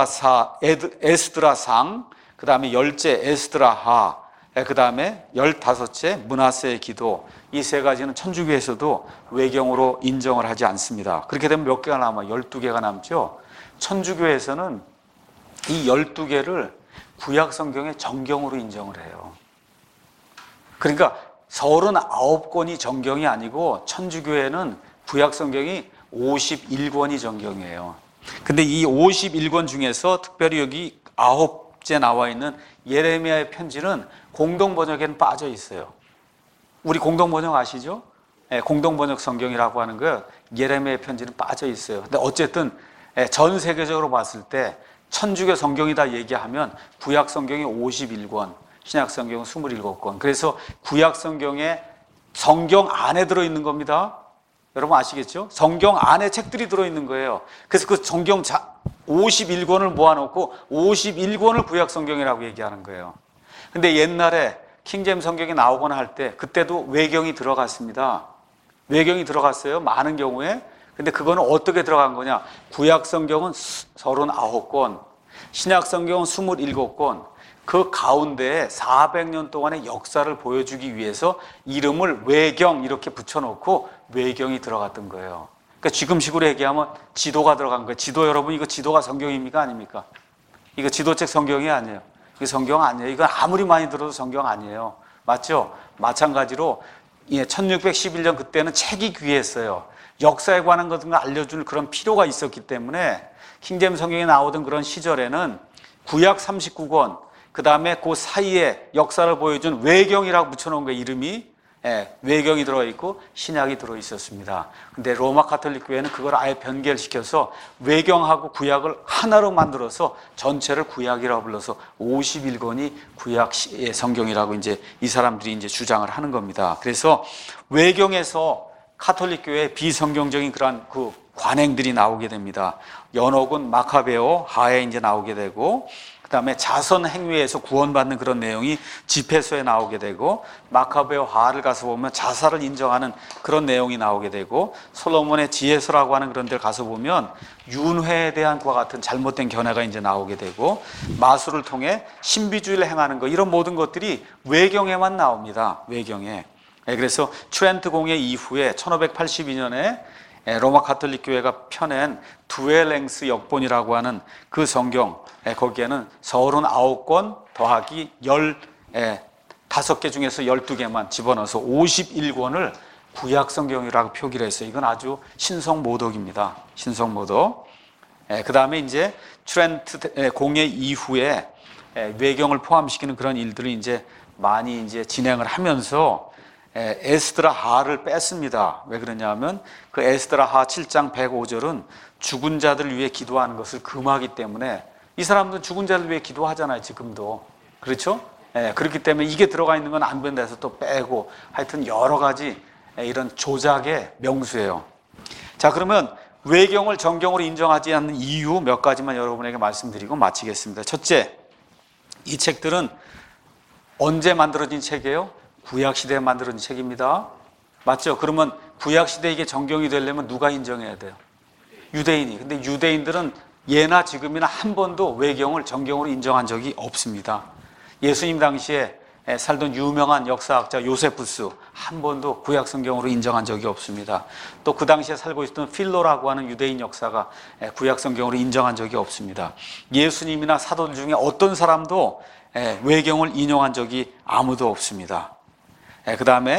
[SPEAKER 1] 에스드라 상, 그 다음에 열째 에스드라 하, 그 다음에 15째 문하세의 기도. 이 세 가지는 천주교에서도 외경으로 인정을 하지 않습니다. 그렇게 되면 몇 개가 남아요? 12개가 남죠. 천주교에서는 이 12개를 구약 성경의 정경으로 인정을 해요. 그러니까 39권이 정경이 아니고 천주교에는 구약 성경이 51권이 정경이에요. 근데 이 51권 중에서 특별히 여기 9째 나와 있는 예레미야의 편지는 공동 번역에는 빠져 있어요. 우리 공동 번역 아시죠? 공동 번역 성경이라고 하는 거 예레미야의 편지는 빠져 있어요. 근데 어쨌든 전 세계적으로 봤을 때 천주교 성경이다 얘기하면 구약 성경이 51권, 신약 성경은 27권. 그래서 구약 성경에 성경 안에 들어 있는 겁니다. 여러분 아시겠죠? 성경 안에 책들이 들어 있는 거예요. 그래서 그 성경 51권을 모아놓고 51권을 구약 성경이라고 얘기하는 거예요. 근데 옛날에 킹제임스 성경이 나오거나 할 때 그때도 외경이 들어갔습니다. 외경이 들어갔어요. 많은 경우에. 근데 그거는 어떻게 들어간 거냐? 구약 성경은 39권, 신약 성경은 27권. 그 가운데에 400년 동안의 역사를 보여주기 위해서 이름을 외경 이렇게 붙여놓고 외경이 들어갔던 거예요. 그러니까 지금식으로 얘기하면 지도가 들어간 거예요. 지도 여러분 이거 지도가 성경입니까? 아닙니까? 이거 지도책 성경이 아니에요. 이거 성경 아니에요. 이건 아무리 많이 들어도 성경 아니에요. 맞죠? 마찬가지로 1611년 그때는 책이 귀했어요. 역사에 관한 것을 알려줄 그런 필요가 있었기 때문에 킹제임스 성경에 나오던 그런 시절에는 구약 39권 그 다음에 그 사이에 역사를 보여준 외경이라고 붙여놓은 거예요. 이름이 외경이 들어있고 신약이 들어있었습니다. 근데 로마 가톨릭 교회는 그걸 아예 변결시켜서 외경하고 구약을 하나로 만들어서 전체를 구약이라고 불러서 51권이 구약 성경이라고 이제 이 사람들이 이제 주장을 하는 겁니다. 그래서 외경에서 가톨릭 교회의 비성경적인 그러한 그 관행들이 나오게 됩니다. 연옥은 마카베오 하에 이제 나오게 되고 그 다음에 자선 행위에서 구원받는 그런 내용이 집회소에 나오게 되고 마카베오 하를 가서 보면 자살을 인정하는 그런 내용이 나오게 되고 솔로몬의 지혜서라고 하는 그런 데를 가서 보면 윤회에 대한 그와 같은 잘못된 견해가 이제 나오게 되고 마술을 통해 신비주의를 행하는 것 이런 모든 것들이 외경에만 나옵니다. 외경에. 그래서 트렌트 공회 이후에 1582년에 로마 가톨릭 교회가 펴낸 두엘랭스 역본이라고 하는 그 성경 거기에는 39권 더하기 15개 중에서 12개만 집어넣어서 51권을 구약 성경이라고 표기를 했어요. 이건 아주 신성모독입니다. 신성모독. 그 다음에 이제 트렌트 공회 이후에 외경을 포함시키는 그런 일들을 이제 많이 이제 진행을 하면서 에스드라 하를 뺐습니다. 왜 그러냐면 그 에스드라 하 7장 105절은 죽은 자들을 위해 기도하는 것을 금하기 때문에 이 사람들은 죽은 자를 위해 기도하잖아요. 지금도. 그렇죠? 그렇기 때문에 이게 들어가 있는 건 안 된다 해서 또 빼고 하여튼 여러 가지 이런 조작의 명수예요. 자, 그러면 외경을 정경으로 인정하지 않는 이유 몇 가지만 여러분에게 말씀드리고 마치겠습니다. 첫째, 이 책들은 언제 만들어진 책이에요? 구약시대에 만들어진 책입니다. 맞죠? 그러면 구약시대에 이게 정경이 되려면 누가 인정해야 돼요? 유대인이. 근데 유대인들은 예나 지금이나 한 번도 외경을 정경으로 인정한 적이 없습니다. 예수님 당시에 살던 유명한 역사학자 요세푸스 한 번도 구약 성경으로 인정한 적이 없습니다. 또 그 당시에 살고 있었던 필로라고 하는 유대인 역사가 구약 성경으로 인정한 적이 없습니다. 예수님이나 사도들 중에 어떤 사람도 외경을 인용한 적이 아무도 없습니다. 그 다음에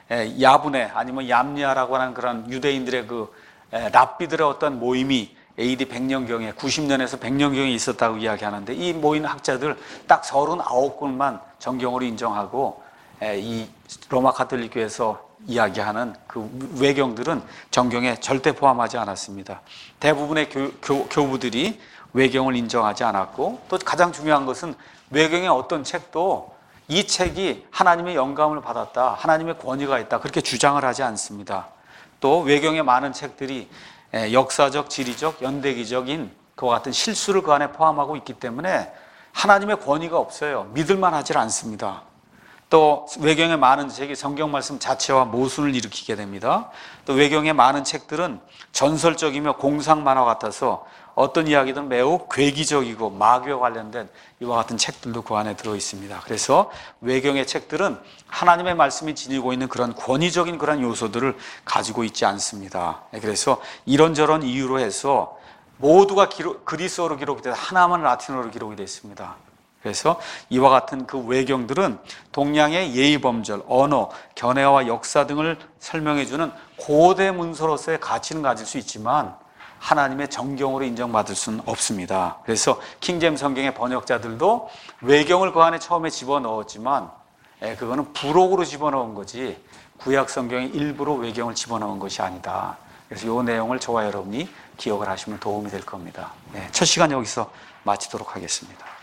[SPEAKER 1] 야분에 아니면 얌리아라고 하는 그런 유대인들의 그 랍비들의 어떤 모임이 AD 100년경에 90년에서 100년경에 있었다고 이야기하는데, 이 모인 학자들 딱 39군만 정경으로 인정하고 이 로마 가톨릭 교회에서 이야기하는 그 외경들은 정경에 절대 포함하지 않았습니다. 대부분의 교부들이 외경을 인정하지 않았고, 또 가장 중요한 것은 외경의 어떤 책도 이 책이 하나님의 영감을 받았다, 하나님의 권위가 있다, 그렇게 주장을 하지 않습니다. 또 외경의 많은 책들이 역사적, 지리적, 연대기적인 그와 같은 실수를 그 안에 포함하고 있기 때문에 하나님의 권위가 없어요. 믿을만 하질 않습니다. 또 외경의 많은 책이 성경 말씀 자체와 모순을 일으키게 됩니다. 또 외경의 많은 책들은 전설적이며 공상 만화 같아서 어떤 이야기든 매우 괴기적이고 마귀와 관련된 이와 같은 책들도 그 안에 들어 있습니다. 그래서 외경의 책들은 하나님의 말씀이 지니고 있는 그런 권위적인 그런 요소들을 가지고 있지 않습니다. 그래서 이런저런 이유로 해서 모두가 그리스어로 기록이 돼서 하나만 라틴어로 기록이 됐습니다. 그래서 이와 같은 그 외경들은 동양의 예의범절, 언어, 견해와 역사 등을 설명해주는 고대 문서로서의 가치는 가질 수 있지만 하나님의 정경으로 인정받을 수는 없습니다. 그래서 킹제임스 성경의 번역자들도 외경을 그 안에 처음에 집어넣었지만 그거는 부록으로 집어넣은 거지 구약 성경의 일부러 외경을 집어넣은 것이 아니다. 그래서 이 내용을 저와 여러분이 기억을 하시면 도움이 될 겁니다. 첫 시간 여기서 마치도록 하겠습니다.